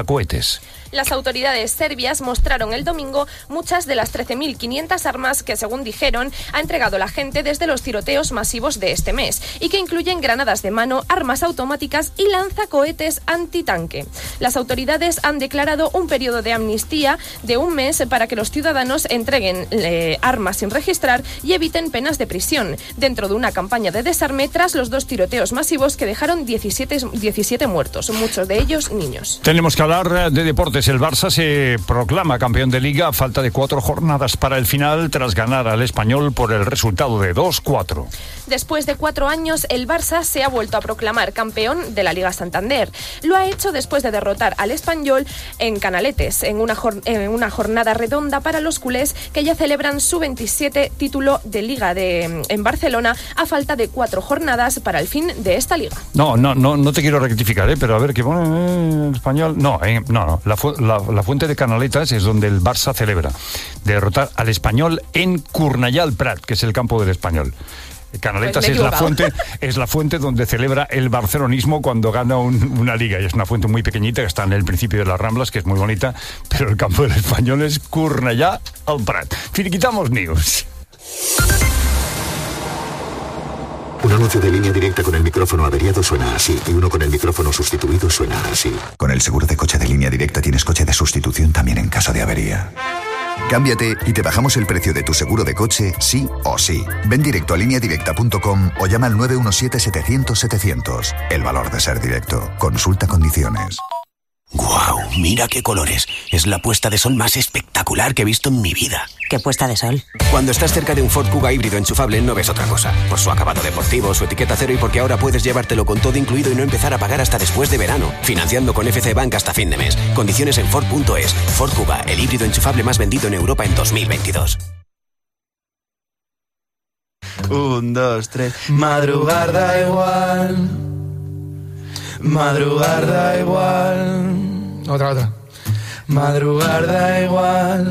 [SPEAKER 5] lanzacohetes.
[SPEAKER 8] Las autoridades serbias mostraron el domingo muchas de las 13.500 armas que, según dijeron, ha entregado la gente desde los tiroteos masivos de este mes y que incluyen granadas de mano, armas automáticas y lanzacohetes antitanque. Las autoridades han declarado un periodo de amnistía de un mes para que los ciudadanos entreguen armas sin registrar y eviten penas de prisión, dentro de una campaña de desarme tras los 2 tiroteos masivos que dejaron 17 muertos, muchos de ellos niños.
[SPEAKER 5] Tenemos que hablar de deportes. El Barça se proclama campeón de Liga a falta de 4 jornadas para el final, tras ganar al Español por el resultado de 2-4.
[SPEAKER 8] Después de 4 años, el Barça se ha vuelto a proclamar campeón de la Liga Santander. Lo ha hecho después de derrotar al Español en Canaletes, en una jornada redonda para los culés, que ya celebran su 27 título de Liga en Barcelona a falta de 4 jornadas para el fin de esta liga.
[SPEAKER 5] No te quiero rectificar, pero a ver, ¿qué pone el Español? No. La fuente de Canaletas es donde el Barça celebra derrotar al Español en Cornellà al Prat, que es el campo del Español. Canaletas es la fuente donde celebra el barcelonismo cuando gana una liga, y es una fuente muy pequeñita que está en el principio de las Ramblas, que es muy bonita, pero el campo del Español es Cornellà al Prat. Finiquitamos news.
[SPEAKER 19] Un anuncio de Línea Directa con el micrófono averiado suena así, y uno con el micrófono sustituido suena así.
[SPEAKER 20] Con el seguro de coche de Línea Directa tienes coche de sustitución también en caso de avería. Cámbiate y te bajamos el precio de tu seguro de coche, sí o sí. Ven directo a lineadirecta.com o llama al 917-700-700. El valor de ser directo. Consulta condiciones.
[SPEAKER 21] ¡Guau! Mira qué colores. Es la puesta de sol más espectacular que he visto en mi vida.
[SPEAKER 22] ¿Qué puesta de sol?
[SPEAKER 21] Cuando estás cerca de un Ford Kuga híbrido enchufable no ves otra cosa. Por su acabado deportivo, su etiqueta cero y porque ahora puedes llevártelo con todo incluido y no empezar a pagar hasta después de verano. Financiando con FC Bank hasta fin de mes. Condiciones en Ford.es. Ford Kuga, el híbrido enchufable más vendido en Europa en 2022.
[SPEAKER 23] 1, 2, 3. Madrugar da igual. Madrugar da igual. Otra. Madrugar da igual.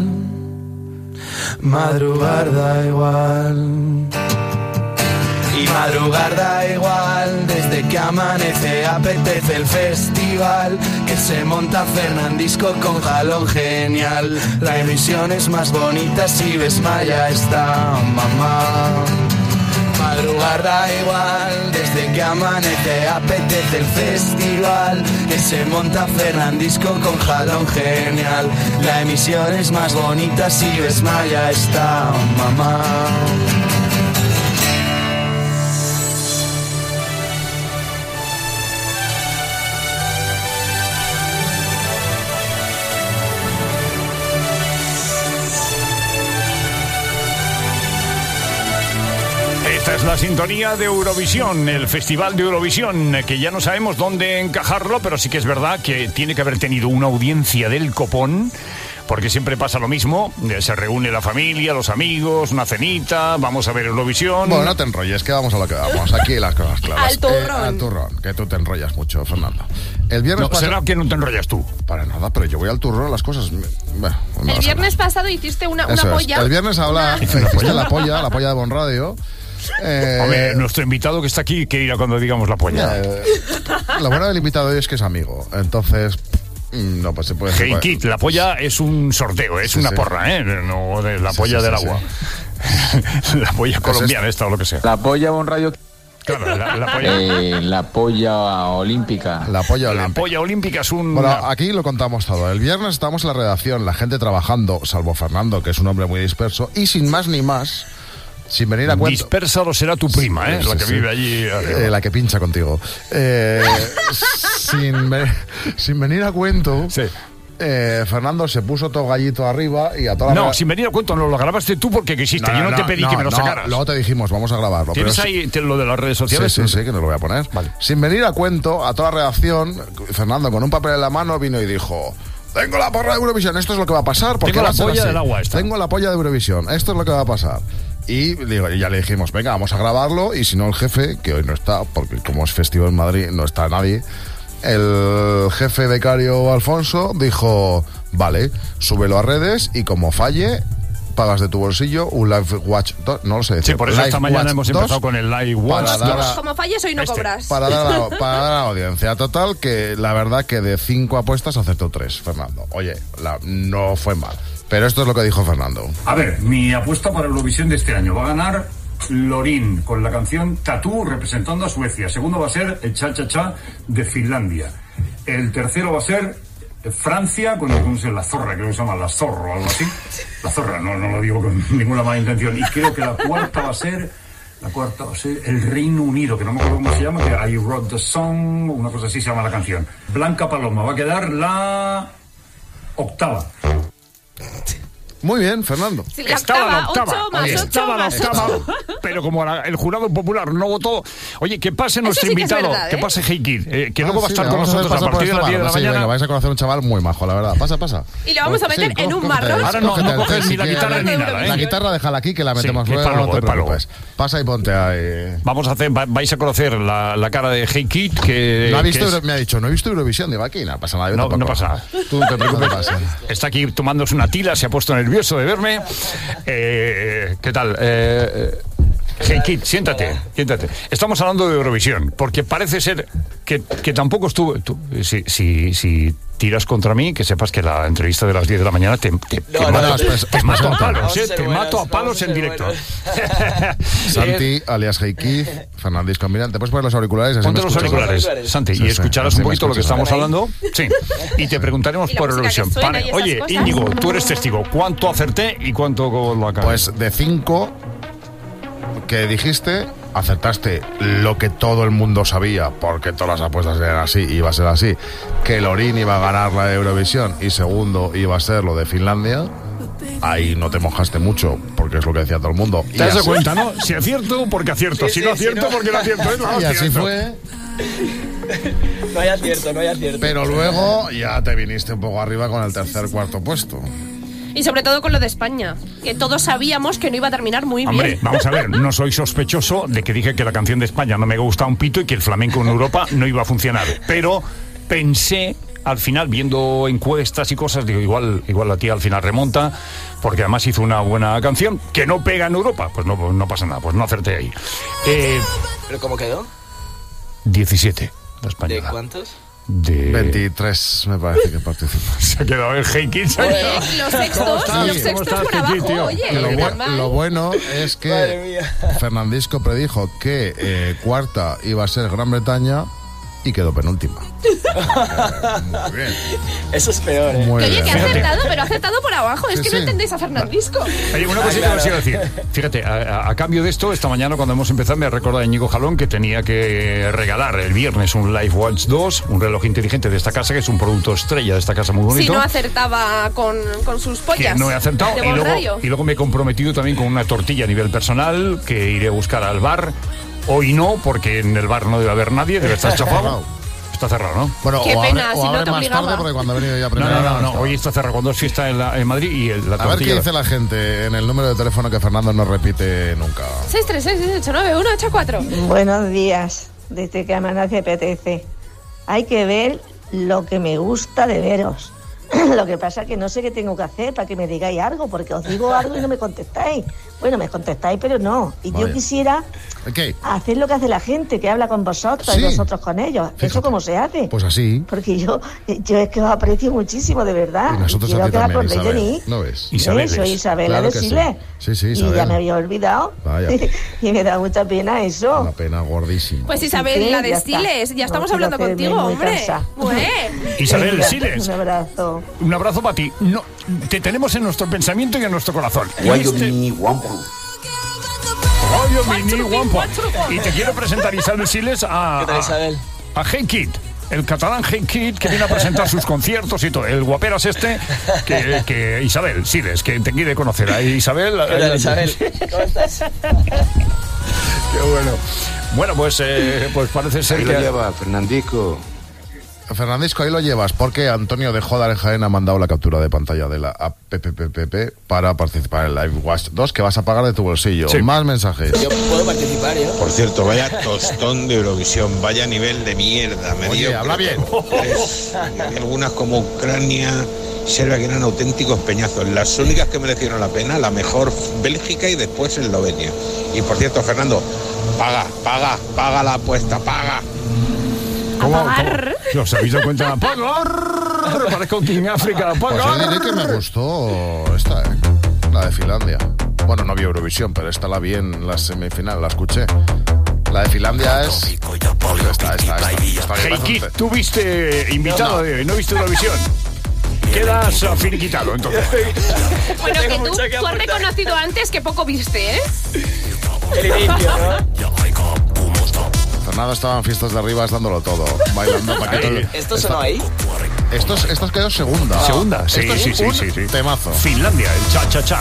[SPEAKER 23] Madrugar da igual. Y madrugar da igual. Desde que amanece apetece el festival que se monta Fernandisco con jalón genial. La emisión es más bonita si ves Maya está mamá. Madrugar da igual, desde que amanece apetece el festival que se monta Fernandisco con jalón genial. La emisión es más bonita si ves Maya está mamá.
[SPEAKER 5] Esta es la sintonía de Eurovisión, el Festival de Eurovisión, que ya no sabemos dónde encajarlo, pero sí que es verdad que tiene que haber tenido una audiencia del copón, porque siempre pasa lo mismo, se reúne la familia, los amigos, una cenita, vamos a ver Eurovisión.
[SPEAKER 7] Bueno, no te enrolles, que vamos a lo que vamos, aquí las cosas claras.
[SPEAKER 8] Al turrón.
[SPEAKER 7] Al turrón, que tú te enrollas mucho, Fernando. El viernes
[SPEAKER 5] ¿será que no te enrollas tú?
[SPEAKER 7] Para nada, pero yo voy al turrón, las cosas... Bueno, no
[SPEAKER 8] el viernes pasado hiciste una polla.
[SPEAKER 7] El viernes hiciste la polla de Bon Radio.
[SPEAKER 5] Hombre, nuestro invitado que está aquí, que irá cuando digamos la polla.
[SPEAKER 7] Lo bueno del invitado hoy es que es amigo, entonces... No, pues se puede...
[SPEAKER 5] Hey, Kit, la polla es un sorteo, es una porra, no de la polla del agua. La polla colombiana esta o lo que sea.
[SPEAKER 24] La polla Bon Radio.
[SPEAKER 5] Claro, la polla.
[SPEAKER 24] La polla olímpica.
[SPEAKER 7] La polla
[SPEAKER 5] olímpica es un...
[SPEAKER 7] Bueno, aquí lo contamos todo. El viernes estamos en la redacción, la gente trabajando, salvo Fernando, que es un hombre muy disperso, y sin más ni más... Sin venir a cuento.
[SPEAKER 5] Dispersa lo será tu prima, la que vive allí arriba.
[SPEAKER 7] La que pincha contigo. Sin venir a cuento.
[SPEAKER 5] Sí.
[SPEAKER 7] Fernando se puso todo gallito arriba y a toda
[SPEAKER 5] No, sin venir a cuento, no lo grabaste tú porque quisiste. Yo no te pedí que me lo sacaras.
[SPEAKER 7] Luego te dijimos, vamos a grabarlo.
[SPEAKER 5] ¿Tienes ahí lo de las redes sociales?
[SPEAKER 7] Sí, que nos lo voy a poner.
[SPEAKER 5] Vale.
[SPEAKER 7] Sin venir a cuento, a toda la redacción, Fernando con un papel en la mano vino y dijo... Tengo la porra de Eurovisión, esto es lo que va a pasar.
[SPEAKER 5] Tengo la polla del agua esta.
[SPEAKER 7] Tengo la polla de Eurovisión, esto es lo que va a pasar. Y ya le dijimos, venga, vamos a grabarlo. Y si no, el jefe, que hoy no está, porque como es festivo en Madrid, no está nadie. El jefe becario Alfonso dijo, vale, súbelo a redes y como falle, pagas de tu bolsillo un Live Watch 2, no lo sé decir.
[SPEAKER 5] Sí, por eso esta mañana hemos empezado con el Live Watch 2.
[SPEAKER 8] Como falles hoy no cobras.
[SPEAKER 7] Para dar a la audiencia. Total, que la verdad que de 5 apuestas acertó 3, Fernando. Oye, no fue mal. Pero esto es lo que dijo Fernando.
[SPEAKER 5] A ver, mi apuesta para Eurovisión de este año va a ganar Lorin con la canción Tattoo representando a Suecia. Segundo va a ser el Cha Cha Cha de Finlandia. El tercero va a ser Francia con la zorra, creo que se llama la zorro o algo así. La zorra, no lo digo con ninguna mala intención. Y creo que la cuarta va a ser el Reino Unido, que no me acuerdo cómo se llama, que I Wrote the Song, una cosa así se llama la canción. Blanca Paloma va a quedar la octava.
[SPEAKER 7] Muy bien, Fernando.
[SPEAKER 8] Sí, estaba la octava.
[SPEAKER 5] Pero como el jurado popular no votó, oye, que pase nuestro invitado, que pase Hey Kid, que luego va a estar con nosotros a partir de las 10 de la mañana.
[SPEAKER 7] Venga, vais a conocer un chaval muy majo, la verdad. Pasa.
[SPEAKER 8] Y lo vamos a meter en un marrón.
[SPEAKER 5] Ahora no coges ni la guitarra ni nada,
[SPEAKER 7] La guitarra déjala aquí, que la metemos luego, no te preocupes. Pasa y ponte ahí.
[SPEAKER 5] Vais a conocer la cara de Hey Kid, que...
[SPEAKER 7] Me ha dicho, no he visto Eurovisión. Digo, aquí no pasa nada.
[SPEAKER 5] No pasa nada.
[SPEAKER 7] Tú no te preocupes.
[SPEAKER 5] Está aquí tomándose una tila, se ha puesto nervioso de verme. ¿Qué tal? Hey Kid, siéntate. Estamos hablando de Eurovisión, porque parece ser que tampoco estuvo... Si tiras contra mí, que sepas que la entrevista de las 10 de la mañana te mato a palos, te mato a palos en directo.
[SPEAKER 7] Santi, alias Hey Kid, Fernandisco, mira, te puedes poner los auriculares.
[SPEAKER 5] Ponte los auriculares, Santi, y escucharás un poquito lo que estamos hablando. Sí, y te preguntaremos por Eurovisión. Oye, Íñigo, tú eres testigo. ¿Cuánto acerté y cuánto lo acabé?
[SPEAKER 7] Pues de 5 que dijiste, acertaste lo que todo el mundo sabía, porque todas las apuestas eran así, iba a ser así, que Lorin iba a ganar la Eurovisión y segundo iba a ser lo de Finlandia. Ahí no te mojaste mucho, porque es lo que decía todo el mundo.
[SPEAKER 5] ¿Te das cuenta, no? Si acierto, porque acierto. Si no acierto, porque no acierto.
[SPEAKER 7] Y así fue.
[SPEAKER 3] No hay acierto.
[SPEAKER 7] Pero luego ya te viniste un poco arriba con el cuarto puesto.
[SPEAKER 8] Y sobre todo con lo de España, que todos sabíamos que no iba a terminar muy bien.
[SPEAKER 5] Hombre, vamos a ver, no soy sospechoso de que dije que la canción de España no me gusta un pito y que el flamenco en Europa no iba a funcionar. Pero pensé, al final, viendo encuestas y cosas, digo, igual la tía al final remonta, porque además hizo una buena canción que no pega en Europa. Pues no pasa nada, pues no acerté ahí.
[SPEAKER 3] ¿Pero cómo quedó?
[SPEAKER 5] 17, la española.
[SPEAKER 3] ¿De cuántos?
[SPEAKER 5] De
[SPEAKER 7] 23 me parece que participó.
[SPEAKER 5] Se ha quedado el Hey Kid.
[SPEAKER 8] Los sextos por abajo. Oye,
[SPEAKER 7] lo bueno es que Fernandisco predijo que cuarta iba a ser Gran Bretaña y quedó penúltima. Muy bien.
[SPEAKER 3] Eso es peor, ¿eh?
[SPEAKER 8] Oye, que ha acertado, pero ha acertado por abajo. Es que no entendéis a Fernandisco.
[SPEAKER 5] Oye, una cosita que os iba a decir. Fíjate, a cambio de esto, esta mañana cuando hemos empezado me ha recordado Íñigo Jalón que tenía que regalar el viernes un Live Watch 2, un reloj inteligente de esta casa, que es un producto estrella de esta casa muy bonito.
[SPEAKER 8] Si no acertaba con sus pollas.
[SPEAKER 5] Que no he acertado. Y luego me he comprometido también con una tortilla a nivel personal que iré a buscar al bar. Hoy no, porque en el bar no debe haber nadie, debe estar chafado. Está cerrado, ¿no?
[SPEAKER 7] Bueno,
[SPEAKER 8] qué pena, si no te
[SPEAKER 7] más
[SPEAKER 8] obligaba.
[SPEAKER 7] tarde, porque cuando ha venido ya primero.
[SPEAKER 5] No, hoy está cerrado, cuando es fiesta en Madrid y la tortilla.
[SPEAKER 7] A ver qué dice la gente en el número de teléfono que Fernando no repite nunca.
[SPEAKER 8] 636-689-184.
[SPEAKER 4] Buenos días, desde que amanece apetece. Hay que ver lo que me gusta de veros. Lo que pasa es que no sé qué tengo que hacer para que me digáis algo, porque os digo algo y no me contestáis. Bueno, me contestáis, pero no. Y yo quisiera hacer lo que hace la gente, que habla con vosotros y vosotros con ellos. Fíjate. ¿Eso cómo se hace?
[SPEAKER 7] Pues así.
[SPEAKER 4] Porque yo es que os aprecio muchísimo, de verdad.
[SPEAKER 7] Y nosotros
[SPEAKER 4] quiero
[SPEAKER 7] a ti
[SPEAKER 4] que
[SPEAKER 7] también,
[SPEAKER 4] acordéis de mí.
[SPEAKER 7] ¿No ves?
[SPEAKER 4] Isabel. Soy Isabela de Siles.
[SPEAKER 7] Sí,
[SPEAKER 4] Isabel. Y ya me había olvidado.
[SPEAKER 7] Vaya.
[SPEAKER 4] Y me da mucha pena eso.
[SPEAKER 7] Una pena gordísima.
[SPEAKER 8] Pues Isabel, la de Siles. Ya estamos hablando contigo, hombre.
[SPEAKER 5] Isabel Siles.
[SPEAKER 4] Un abrazo.
[SPEAKER 5] Un abrazo para ti. No, te tenemos en nuestro pensamiento y en nuestro corazón. Y te quiero presentar, Isabel Siles, a Hey Kid, el catalán Hey Kid, que viene a presentar sus conciertos y todo. El guaperas que Isabel Siles, que te quiere conocer. A Isabel.
[SPEAKER 3] ¿Qué tal, Isabel? ¿Cómo estás?
[SPEAKER 5] Qué bueno. Bueno, pues parece ser
[SPEAKER 9] que... Ahí lo lleva, Fernandisco.
[SPEAKER 7] Fernandisco, ahí lo llevas, porque Antonio de Jodar en Jaén ha mandado la captura de pantalla de la app para participar en el Live Watch 2, que vas a pagar de tu bolsillo. Sí. Más mensajes.
[SPEAKER 3] Yo puedo participar, ¿yo?
[SPEAKER 9] Por cierto, vaya tostón de Eurovisión, vaya nivel de mierda.
[SPEAKER 7] Oye, habla bien.
[SPEAKER 9] Hay algunas como Ucrania Selva, que eran auténticos peñazos. Las únicas que merecieron la pena, la mejor Bélgica y después Eslovenia. Y por cierto, Fernando, paga la apuesta, paga.
[SPEAKER 5] ¿Cómo? ¿Os habéis dado cuenta? ¡Pagar! Parezco King África,
[SPEAKER 7] Pues yo diré que me gustó esta, la de Finlandia. Bueno, no vi Eurovisión, pero esta la vi en la semifinal, la escuché. La de Finlandia es... Esta.
[SPEAKER 5] Hey, Kid, tú viste invitado de hoy, no viste Eurovisión. Quedas finiquitado, entonces.
[SPEAKER 8] Bueno, que tú has reconocido antes que poco viste, ¿eh?
[SPEAKER 3] El inicio, ¿no?
[SPEAKER 7] Fernando estaba en fiestas de arriba dándolo todo, bailando paquetes.
[SPEAKER 3] ¿Esto sonó ahí?
[SPEAKER 7] Esto quedó segunda.
[SPEAKER 5] Segunda, sí.
[SPEAKER 7] Temazo.
[SPEAKER 5] Finlandia, el cha-cha-cha.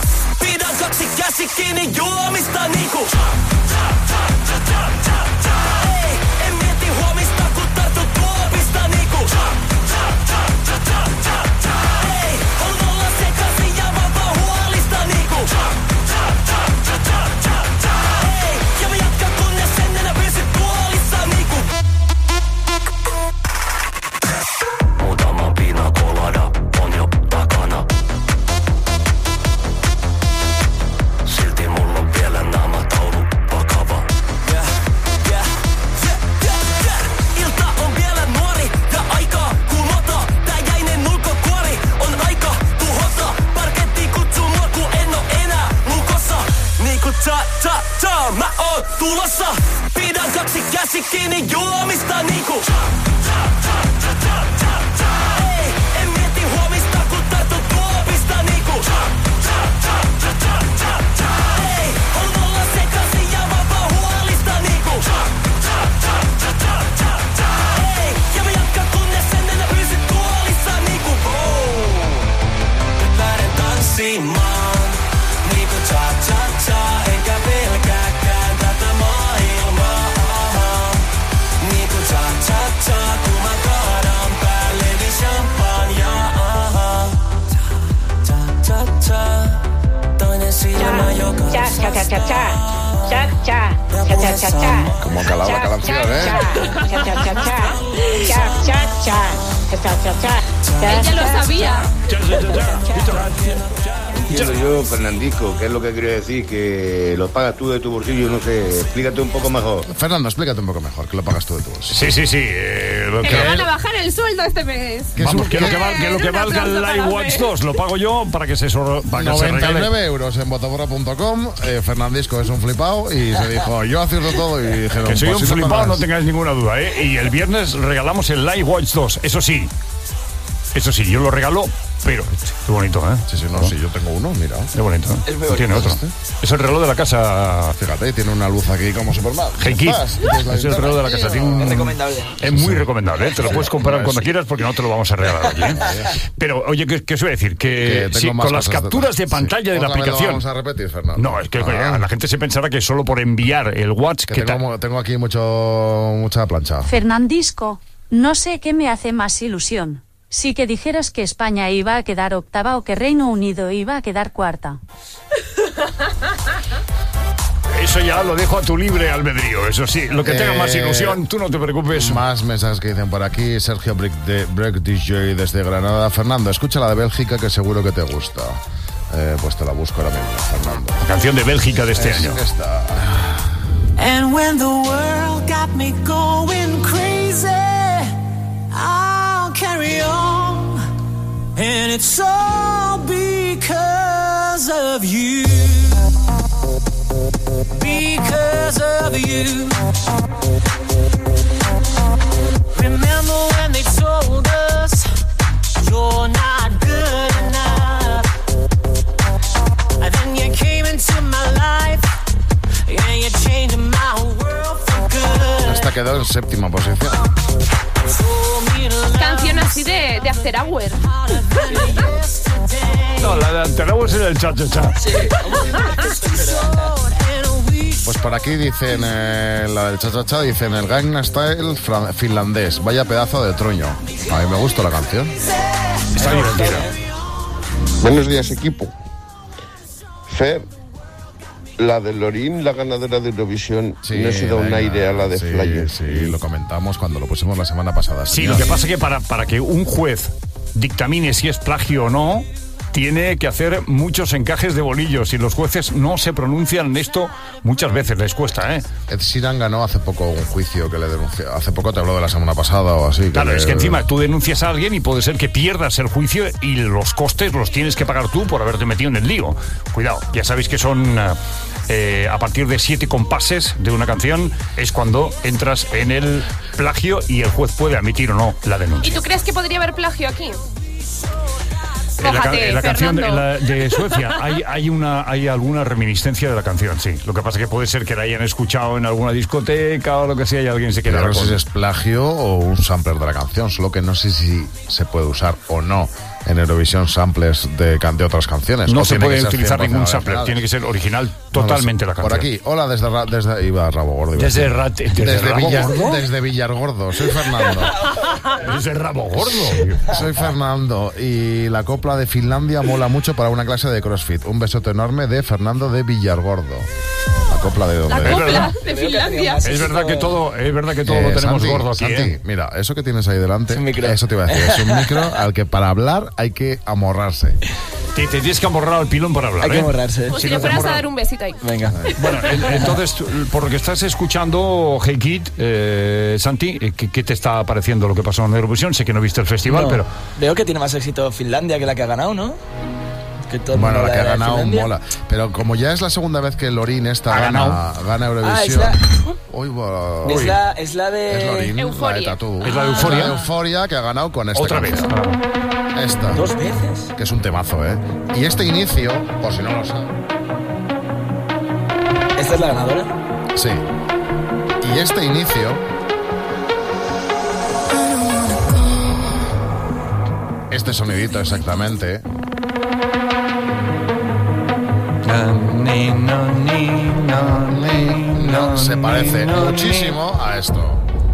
[SPEAKER 10] Mä oon tulossa, pidän kaksi käsi kiinni juomista niinku. Ei, en mieti huomista kun tartun tuopista niinku. Ei, on olla sekaisin ja vapaa huolista niinku. Ei, ja mä jatkan kunnes ennen pysyn tuolissa niinku. Nyt lähden tanssimaan niinku cha-cha-cha.
[SPEAKER 7] Como calaba la canción,
[SPEAKER 8] Ella lo sabía.
[SPEAKER 9] Entiendo yo, Fernandisco, ¿qué es lo que quiere decir? Que lo pagas tú de tu bolsillo, no sé, explícate un poco mejor.
[SPEAKER 7] Fernando, explícate un poco mejor, que lo pagas tú de tu bolsillo.
[SPEAKER 5] Sí.
[SPEAKER 8] Que me van a bajar el sueldo este mes.
[SPEAKER 5] Vamos, que lo que valga el Live Watch 2 lo pago yo para que se
[SPEAKER 7] 99 euros en botaborra.com. Fernandisco es un flipado y se dijo, yo acierto todo, y dijeron,
[SPEAKER 5] que soy
[SPEAKER 7] pues
[SPEAKER 5] un
[SPEAKER 7] si
[SPEAKER 5] flipado, no tengáis ninguna duda, ¿eh? Y el viernes regalamos el Live Watch 2, eso sí, yo lo regalo, pero qué bonito, ¿eh?
[SPEAKER 7] Sí, yo tengo uno, mira.
[SPEAKER 5] Qué bonito, ¿eh?
[SPEAKER 3] Es muy bonito.
[SPEAKER 5] Tiene otro. Es el reloj de la casa.
[SPEAKER 7] Fíjate, tiene una luz aquí como Superman.
[SPEAKER 5] Hey, Kid, es el reloj de la casa.
[SPEAKER 3] Es recomendable.
[SPEAKER 5] Es muy recomendable, ¿eh? Te lo puedes comprar cuando quieras porque no te lo vamos a regalar aquí, ¿eh? Pero, oye, ¿qué os voy a decir? Que sí, con las capturas de pantalla de la aplicación.
[SPEAKER 7] Vamos a repetir, Fernando.
[SPEAKER 5] No, es que la gente se pensará que solo por enviar el WhatsApp.
[SPEAKER 7] Que tengo aquí mucha plancha.
[SPEAKER 11] Fernandisco, no sé qué me hace más ilusión. Sí que dijeras que España iba a quedar octava o que Reino Unido iba a quedar cuarta.
[SPEAKER 5] Eso ya lo dejo a tu libre albedrío, eso sí. Lo que tenga más ilusión, tú no te preocupes.
[SPEAKER 7] Más mensajes que dicen por aquí. Sergio Break DJ desde Granada. Fernando, escucha la de Bélgica que seguro que te gusta. Pues te la busco ahora mismo, Fernando.
[SPEAKER 5] La canción de Bélgica de este año.
[SPEAKER 7] Esta.
[SPEAKER 10] And when the world got me going crazy, I'll carry on, and it's all because of you, because of you. Remember when they told us you're not good enough, and then you came into my life, and you changed my world for good.
[SPEAKER 7] Esta quedó en séptima posición.
[SPEAKER 8] Canción así de After Hour.
[SPEAKER 5] No, la de After Hour es el cha-cha-cha.
[SPEAKER 3] Sí.
[SPEAKER 7] Pues por aquí dicen, la del cha-cha-cha, dicen el Gangnam Style finlandés. Vaya pedazo de truño. A mí me gusta la canción.
[SPEAKER 5] Está divertida.
[SPEAKER 12] Buenos días, equipo. Fer, la de Lorín, la ganadora de Eurovisión,
[SPEAKER 7] Sí,
[SPEAKER 12] no se da un aire a la de Flyer.
[SPEAKER 7] Sí, lo comentamos cuando lo pusimos la semana pasada.
[SPEAKER 5] Sí,
[SPEAKER 7] señor.
[SPEAKER 5] lo que pasa es que para que un juez dictamine si es plagio o no, tiene que hacer muchos encajes de bolillos y los jueces no se pronuncian en esto, muchas veces les cuesta, ¿eh?
[SPEAKER 7] Ed Sheeran ganó hace poco un juicio que le denunció. Hace poco te habló de la semana pasada o así.
[SPEAKER 5] Claro, es que encima tú denuncias a alguien y puede ser que pierdas el juicio y los costes los tienes que pagar tú por haberte metido en el lío. Cuidado, ya sabéis que son a partir de 7 compases de una canción es cuando entras en el plagio y el juez puede admitir o no la denuncia.
[SPEAKER 8] ¿Y tú crees que podría haber plagio aquí?
[SPEAKER 5] En la canción de Suecia hay alguna reminiscencia de la canción, sí. Lo que pasa es que puede ser que la hayan escuchado en alguna discoteca o lo que sea y alguien se queda.
[SPEAKER 7] No sé si es plagio o un sampler de la canción, solo que no sé si se puede usar o no en Eurovisión samples de otras canciones.
[SPEAKER 5] No se puede utilizar ningún sampler, tiene que ser original totalmente la canción.
[SPEAKER 7] Por aquí, hola desde iba Rabo Gordo.
[SPEAKER 5] Desde
[SPEAKER 7] Villargordo, soy Fernando.
[SPEAKER 5] Desde Rabo Gordo.
[SPEAKER 7] Soy Fernando y la copla de Finlandia mola mucho para una clase de CrossFit. Un besote enorme de Fernando de Villargordo. La copla de donde.
[SPEAKER 8] La copla de Finlandia.
[SPEAKER 5] Es verdad que todo lo tenemos
[SPEAKER 7] Santi,
[SPEAKER 5] gordo aquí.
[SPEAKER 7] Santi, mira, eso que tienes ahí delante, eso te iba a decir, es un micro al que para hablar hay que amorrarse.
[SPEAKER 5] Te tienes que amorrar al pilón para hablar.
[SPEAKER 2] Hay que amorrarse.
[SPEAKER 8] O si le fueras a dar un besito ahí.
[SPEAKER 2] Venga.
[SPEAKER 5] Bueno, entonces, por lo que estás escuchando, Hey Kid, Santi, ¿qué te está pareciendo lo que pasó en Eurovisión? Sé que no viste el festival, pero...
[SPEAKER 2] Veo que tiene más éxito Finlandia que la que ha ganado, ¿no? Que todo
[SPEAKER 7] bueno, la que ha
[SPEAKER 2] de
[SPEAKER 7] ganado
[SPEAKER 2] Finlandia.
[SPEAKER 7] mola. Pero como ya es la segunda vez que Lorín gana Eurovisión...
[SPEAKER 2] Es la de...
[SPEAKER 7] Es Lorín,
[SPEAKER 8] Euforia.
[SPEAKER 7] la de Tatú.
[SPEAKER 5] Es la de Euforia.
[SPEAKER 7] Es la de Euforia que ha ganado con esta
[SPEAKER 5] Otra
[SPEAKER 7] canción. Esta.
[SPEAKER 2] 2 veces.
[SPEAKER 7] Que es un temazo, ¿eh? Y este inicio, por si no lo sabes...
[SPEAKER 2] ¿Esta es la ganadora?
[SPEAKER 7] Sí. Y este inicio... Este sonidito exactamente... se parece muchísimo a esto.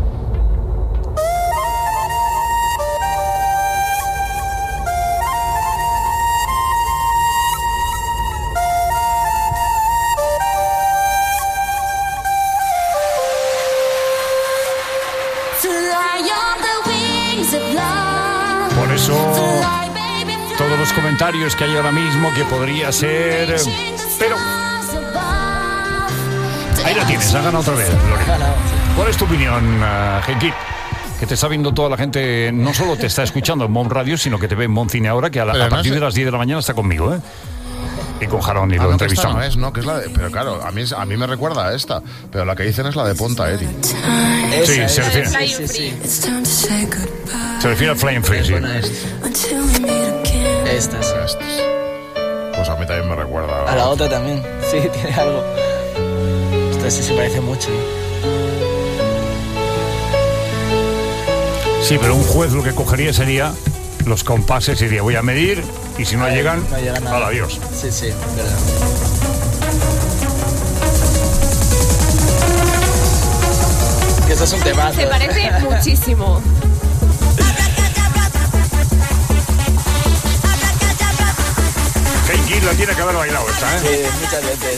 [SPEAKER 7] Por eso todos los comentarios que hay ahora mismo que podría ser, pero ahí la tienes, ha ganado otra vez, Lorena. ¿Cuál es tu opinión, Genki? Que te está viendo toda la gente, no solo te está escuchando en Mon Radio, sino que te ve en Mon Cine ahora, que a partir de las 10 de la mañana está conmigo, ¿eh? Y con Jarón y lo entrevistamos. No es, no, que es la de, pero claro, a mí me recuerda a esta, pero la que dicen es la de Ponta Eri.
[SPEAKER 5] Sí, se refiere. Se refiere a Flying Free, sí.
[SPEAKER 2] Estas.
[SPEAKER 7] Pues a mí también me recuerda.
[SPEAKER 2] A la otra también, sí, tiene algo. Esta sí se parece mucho.
[SPEAKER 5] Sí, pero un juez lo que cogería sería los compases y diría, voy a medir, y si no llegan, al adiós.
[SPEAKER 2] Sí, sí, verdad. Que eso es un temazo.
[SPEAKER 8] Se parece muchísimo.
[SPEAKER 5] Genki la tiene que haber bailado esta, ¿eh?
[SPEAKER 2] Sí, muchas veces.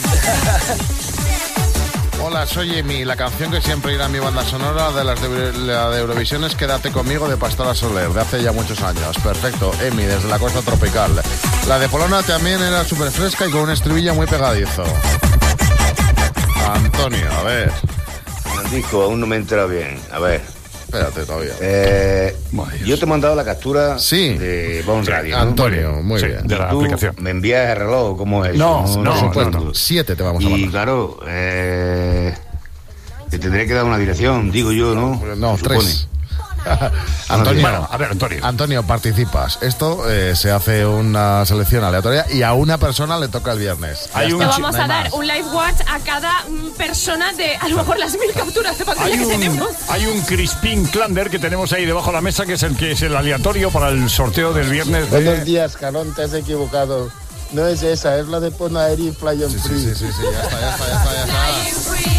[SPEAKER 7] Hola, soy Emi. La canción que siempre irá a mi banda sonora de la de Eurovisión es Quédate conmigo de Pastora Soler, de hace ya muchos años. Perfecto, Emi, desde la costa tropical. La de Polona también era súper fresca y con un estribillo muy pegadizo. Antonio, a ver.
[SPEAKER 13] El disco aún no me entra bien. A ver.
[SPEAKER 7] Espérate todavía.
[SPEAKER 13] Yo te he mandado la captura
[SPEAKER 7] sí,
[SPEAKER 13] de Bon Radio.
[SPEAKER 7] Antonio, ¿no? Muy bien.
[SPEAKER 13] De la aplicación. ¿Me envías el reloj? ¿Cómo es?
[SPEAKER 7] No, por supuesto. 7 te vamos a mandar.
[SPEAKER 13] Y claro, te tendré que dar una dirección, digo yo, ¿no?
[SPEAKER 7] No, 3. Antonio,
[SPEAKER 5] bueno, a ver,
[SPEAKER 7] Antonio, participas. Esto se hace una selección aleatoria y a una persona le toca el viernes.
[SPEAKER 8] Te vamos a dar un live watch a cada persona de a lo mejor las 1000 capturas de pantalla que tenemos.
[SPEAKER 5] Hay un Crispin Klander que tenemos ahí debajo de la mesa, que es el aleatorio para el sorteo del viernes.
[SPEAKER 14] Buenos días, Carón, te has equivocado. No es esa, es la de Ponaeri Fly on Free.
[SPEAKER 7] Sí, ya está.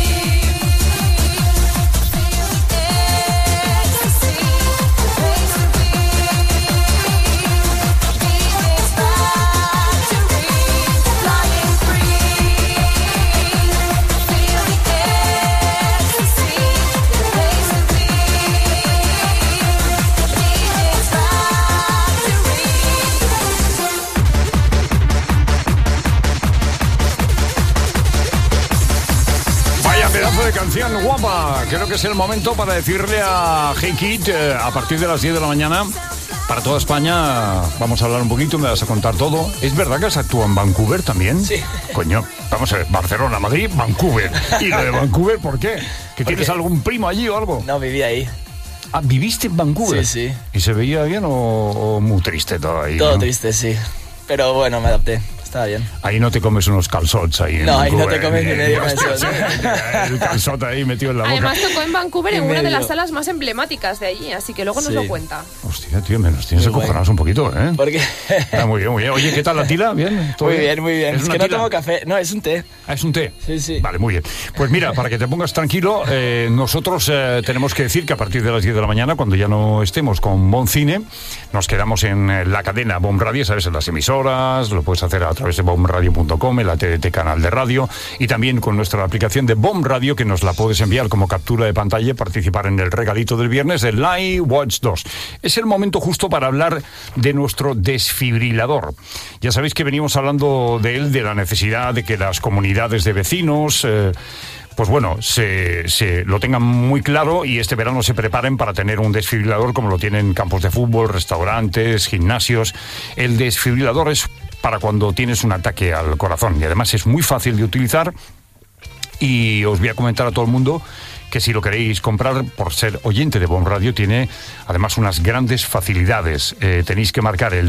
[SPEAKER 5] Pedazo de canción guapa. Creo que es el momento para decirle a Hey Kid, a partir de las 10 de la mañana, para toda España, vamos a hablar un poquito, me vas a contar todo. ¿Es verdad que has actuado en Vancouver también?
[SPEAKER 2] Sí.
[SPEAKER 5] Coño, vamos a ver, Barcelona, Madrid, Vancouver. ¿Y lo de Vancouver por qué? ¿Que tienes algún primo allí o algo?
[SPEAKER 2] No, viví ahí.
[SPEAKER 5] Ah, ¿viviste en Vancouver?
[SPEAKER 2] Sí, sí.
[SPEAKER 5] ¿Y se veía bien o muy triste todo ahí?
[SPEAKER 2] Todo
[SPEAKER 5] ¿no?
[SPEAKER 2] triste, sí. Pero bueno, me adapté. Estaba bien.
[SPEAKER 5] Ahí no te comes unos calzots ahí.
[SPEAKER 2] No, ahí no
[SPEAKER 5] Vancouver,
[SPEAKER 2] te comes ni medio calzot.
[SPEAKER 5] El calzot ahí metido en la boca.
[SPEAKER 8] Además tocó en Vancouver en una de
[SPEAKER 2] medio.
[SPEAKER 8] las salas más emblemáticas de allí, así que luego nos
[SPEAKER 2] Sí.
[SPEAKER 8] lo cuenta.
[SPEAKER 5] Hostia, tío, me los tienes
[SPEAKER 2] Muy
[SPEAKER 5] acojonados un poquito, ¿eh?
[SPEAKER 2] ¿Por qué?
[SPEAKER 5] Ah, muy bien, muy bien. Oye, ¿qué tal la tila? ¿Bien? ¿Todo
[SPEAKER 2] Muy bien, muy bien. Es
[SPEAKER 5] una
[SPEAKER 2] que no
[SPEAKER 5] tila?
[SPEAKER 2] tomo café. No, es un té.
[SPEAKER 5] Ah, es un té.
[SPEAKER 2] Sí, sí.
[SPEAKER 5] Vale, muy bien. Pues mira, para que te pongas tranquilo, nosotros tenemos que decir que a partir de las 10 de la mañana, cuando ya no estemos con Bon Cine, nos quedamos en la cadena Bon Radio, ¿sabes? En las emisoras, lo puedes hacer a través de bomradio.com, en la TDT canal de radio, y también con nuestra aplicación de Bon Radio, que nos la puedes enviar como captura de pantalla y participar en el regalito del viernes de Live Watch 2. Es el momento justo para hablar de nuestro desfibrilador. Ya sabéis que venimos hablando de él, de la necesidad de que las comunidades de vecinos... pues bueno, se lo tengan muy claro y este verano se preparen para tener un desfibrilador como lo tienen campos de fútbol, restaurantes, gimnasios. El desfibrilador es para cuando tienes un ataque al corazón y además es muy fácil de utilizar y os voy a comentar a todo el mundo que si lo queréis comprar por ser oyente de Bon Radio tiene además unas grandes facilidades. Tenéis que marcar el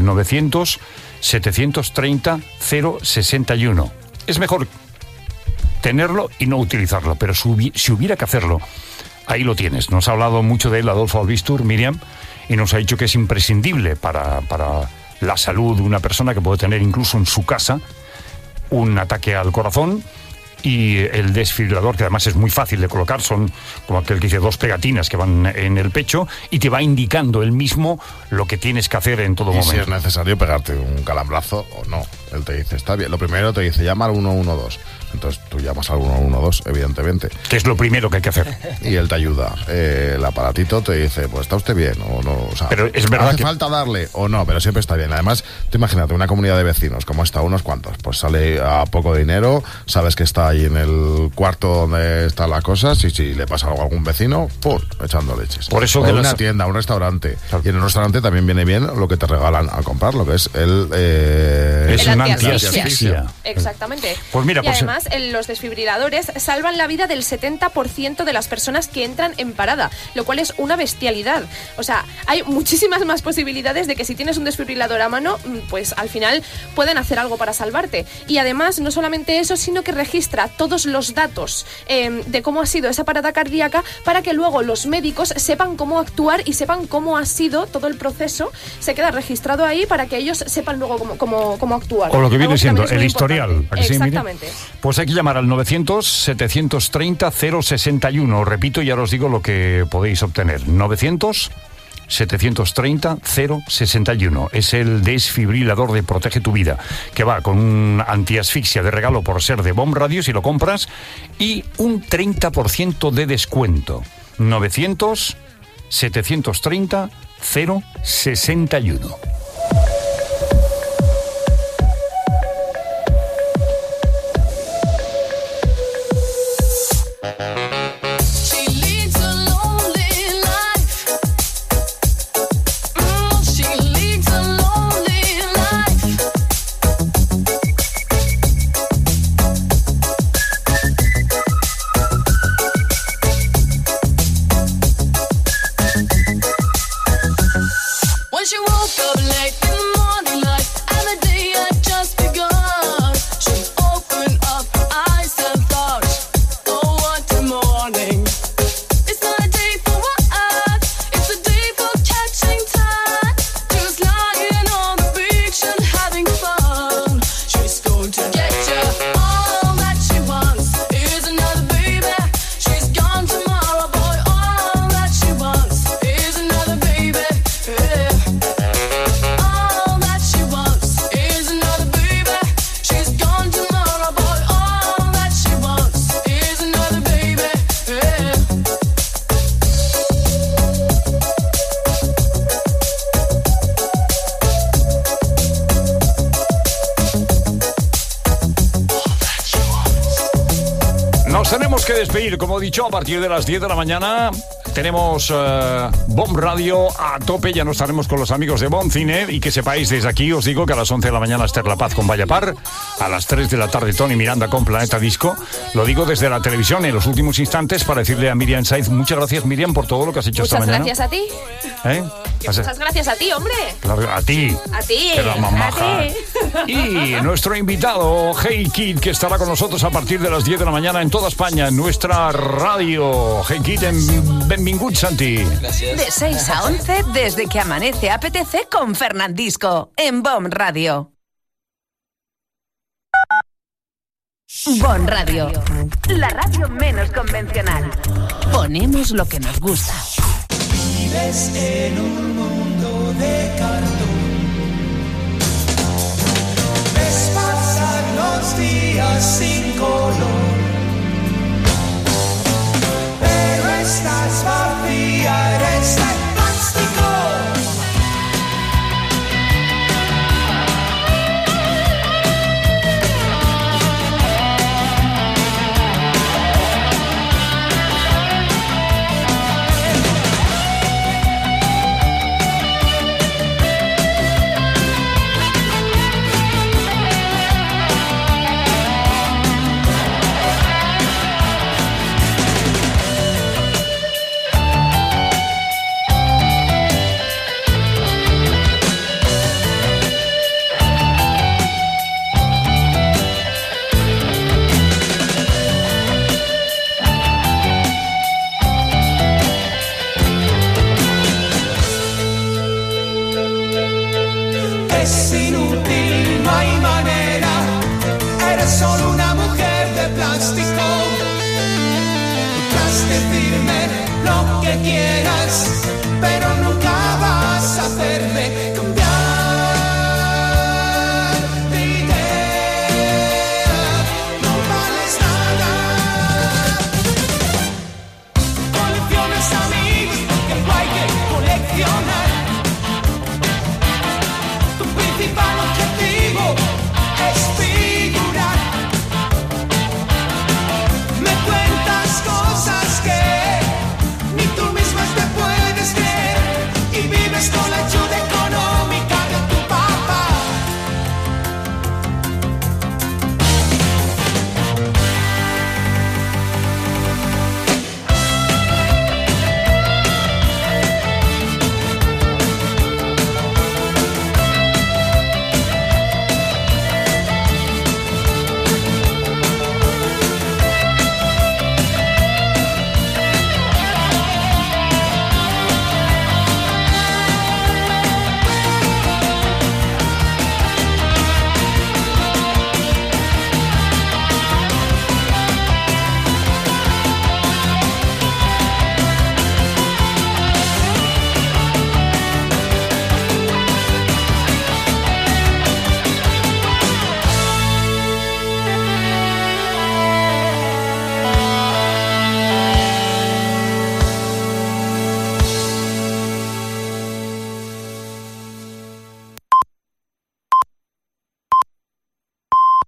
[SPEAKER 5] 900-730-061. Es mejor tenerlo y no utilizarlo, pero si hubiera que hacerlo, ahí lo tienes. Nos ha hablado mucho de él Adolfo Albistur, Miriam, y nos ha dicho que es imprescindible para la salud de una persona que puede tener incluso en su casa un ataque al corazón. Y el desfibrilador, que además es muy fácil de colocar, son como aquel que dice 2 pegatinas que van en el pecho y te va indicando él mismo lo que tienes que hacer en todo momento.
[SPEAKER 7] Si es necesario pegarte un calambrazo o no. Él te dice, está bien. Lo primero te dice, llama al 112. Entonentonces tú llamas al 112, evidentemente.
[SPEAKER 5] Que es lo primero que hay que hacer.
[SPEAKER 7] Y él te ayuda. El aparatito te dice, pues está usted bien o no. O sea,
[SPEAKER 5] pero es verdad
[SPEAKER 7] hace falta darle o no, pero siempre está bien. Además, tú imagínate una comunidad de vecinos, como está, unos cuantos, pues sale a poco dinero, sabes que está ahí en el cuarto donde están las cosas y si le pasa algo a algún vecino, ¡pum!, echando leches.
[SPEAKER 5] Por eso
[SPEAKER 7] o
[SPEAKER 5] que
[SPEAKER 7] una tienda, un restaurante. Claro. Y en un restaurante también viene bien lo que te regalan al comprar, lo que es el
[SPEAKER 5] una antiasfixia.
[SPEAKER 8] Exactamente.
[SPEAKER 5] Pues mira,
[SPEAKER 8] y además los desfibriladores salvan la vida del 70% de las personas que entran en parada, lo cual es una bestialidad. O sea, hay muchísimas más posibilidades de que si tienes un desfibrilador a mano, pues al final pueden hacer algo para salvarte. Y además, no solamente eso, sino que registra todos los datos de cómo ha sido esa parada cardíaca para que luego los médicos sepan cómo actuar y sepan cómo ha sido todo el proceso. Se queda registrado ahí para que ellos sepan luego cómo actuar.
[SPEAKER 5] Con lo que viene siendo el historial.
[SPEAKER 8] Exactamente.
[SPEAKER 5] Pues hay que llamar al 900-730-061. Repito, ya os digo lo que podéis obtener. 900-730-061. Es el desfibrilador de Protege tu Vida, que va con un antiasfixia de regalo por ser de Bon Radio si lo compras y un 30% de descuento. 900-730-061.
[SPEAKER 10] When she woke up
[SPEAKER 5] Nos tenemos que despedir, como he dicho, a partir de las 10 de la mañana tenemos BOM Radio a tope, ya no estaremos con los amigos de BOM Cine y que sepáis desde aquí, os digo que a las 11 de la mañana Esther La Paz con Vaya Par, a las 3 de la tarde Tony Miranda con Planeta Disco, lo digo desde la televisión en los últimos instantes para decirle a Miriam Saiz, muchas gracias Miriam por todo lo que has hecho esta mañana.
[SPEAKER 8] Muchas gracias a ti. Muchas gracias a ti, hombre.
[SPEAKER 5] Claro, a ti.
[SPEAKER 8] A ti.
[SPEAKER 5] Que la mamaja.
[SPEAKER 8] A ti.
[SPEAKER 5] Y nuestro invitado, Hey Kid, que estará con nosotros a partir de las 10 de la mañana en toda España, en nuestra radio. Hey Kid, benvingut, Santi.
[SPEAKER 1] Gracias. De 6 a 11, desde que amanece APTC con Fernandisco, en BOM Radio. BOM Radio, la radio menos convencional. Ponemos lo que nos gusta.
[SPEAKER 10] Vives en un mundo de cartón. Ves pasar los días sin color, pero estás vacía, eres de plástico. Es inútil, no hay manera, eres solo una mujer de plástico. Podrás decirme lo que quieras,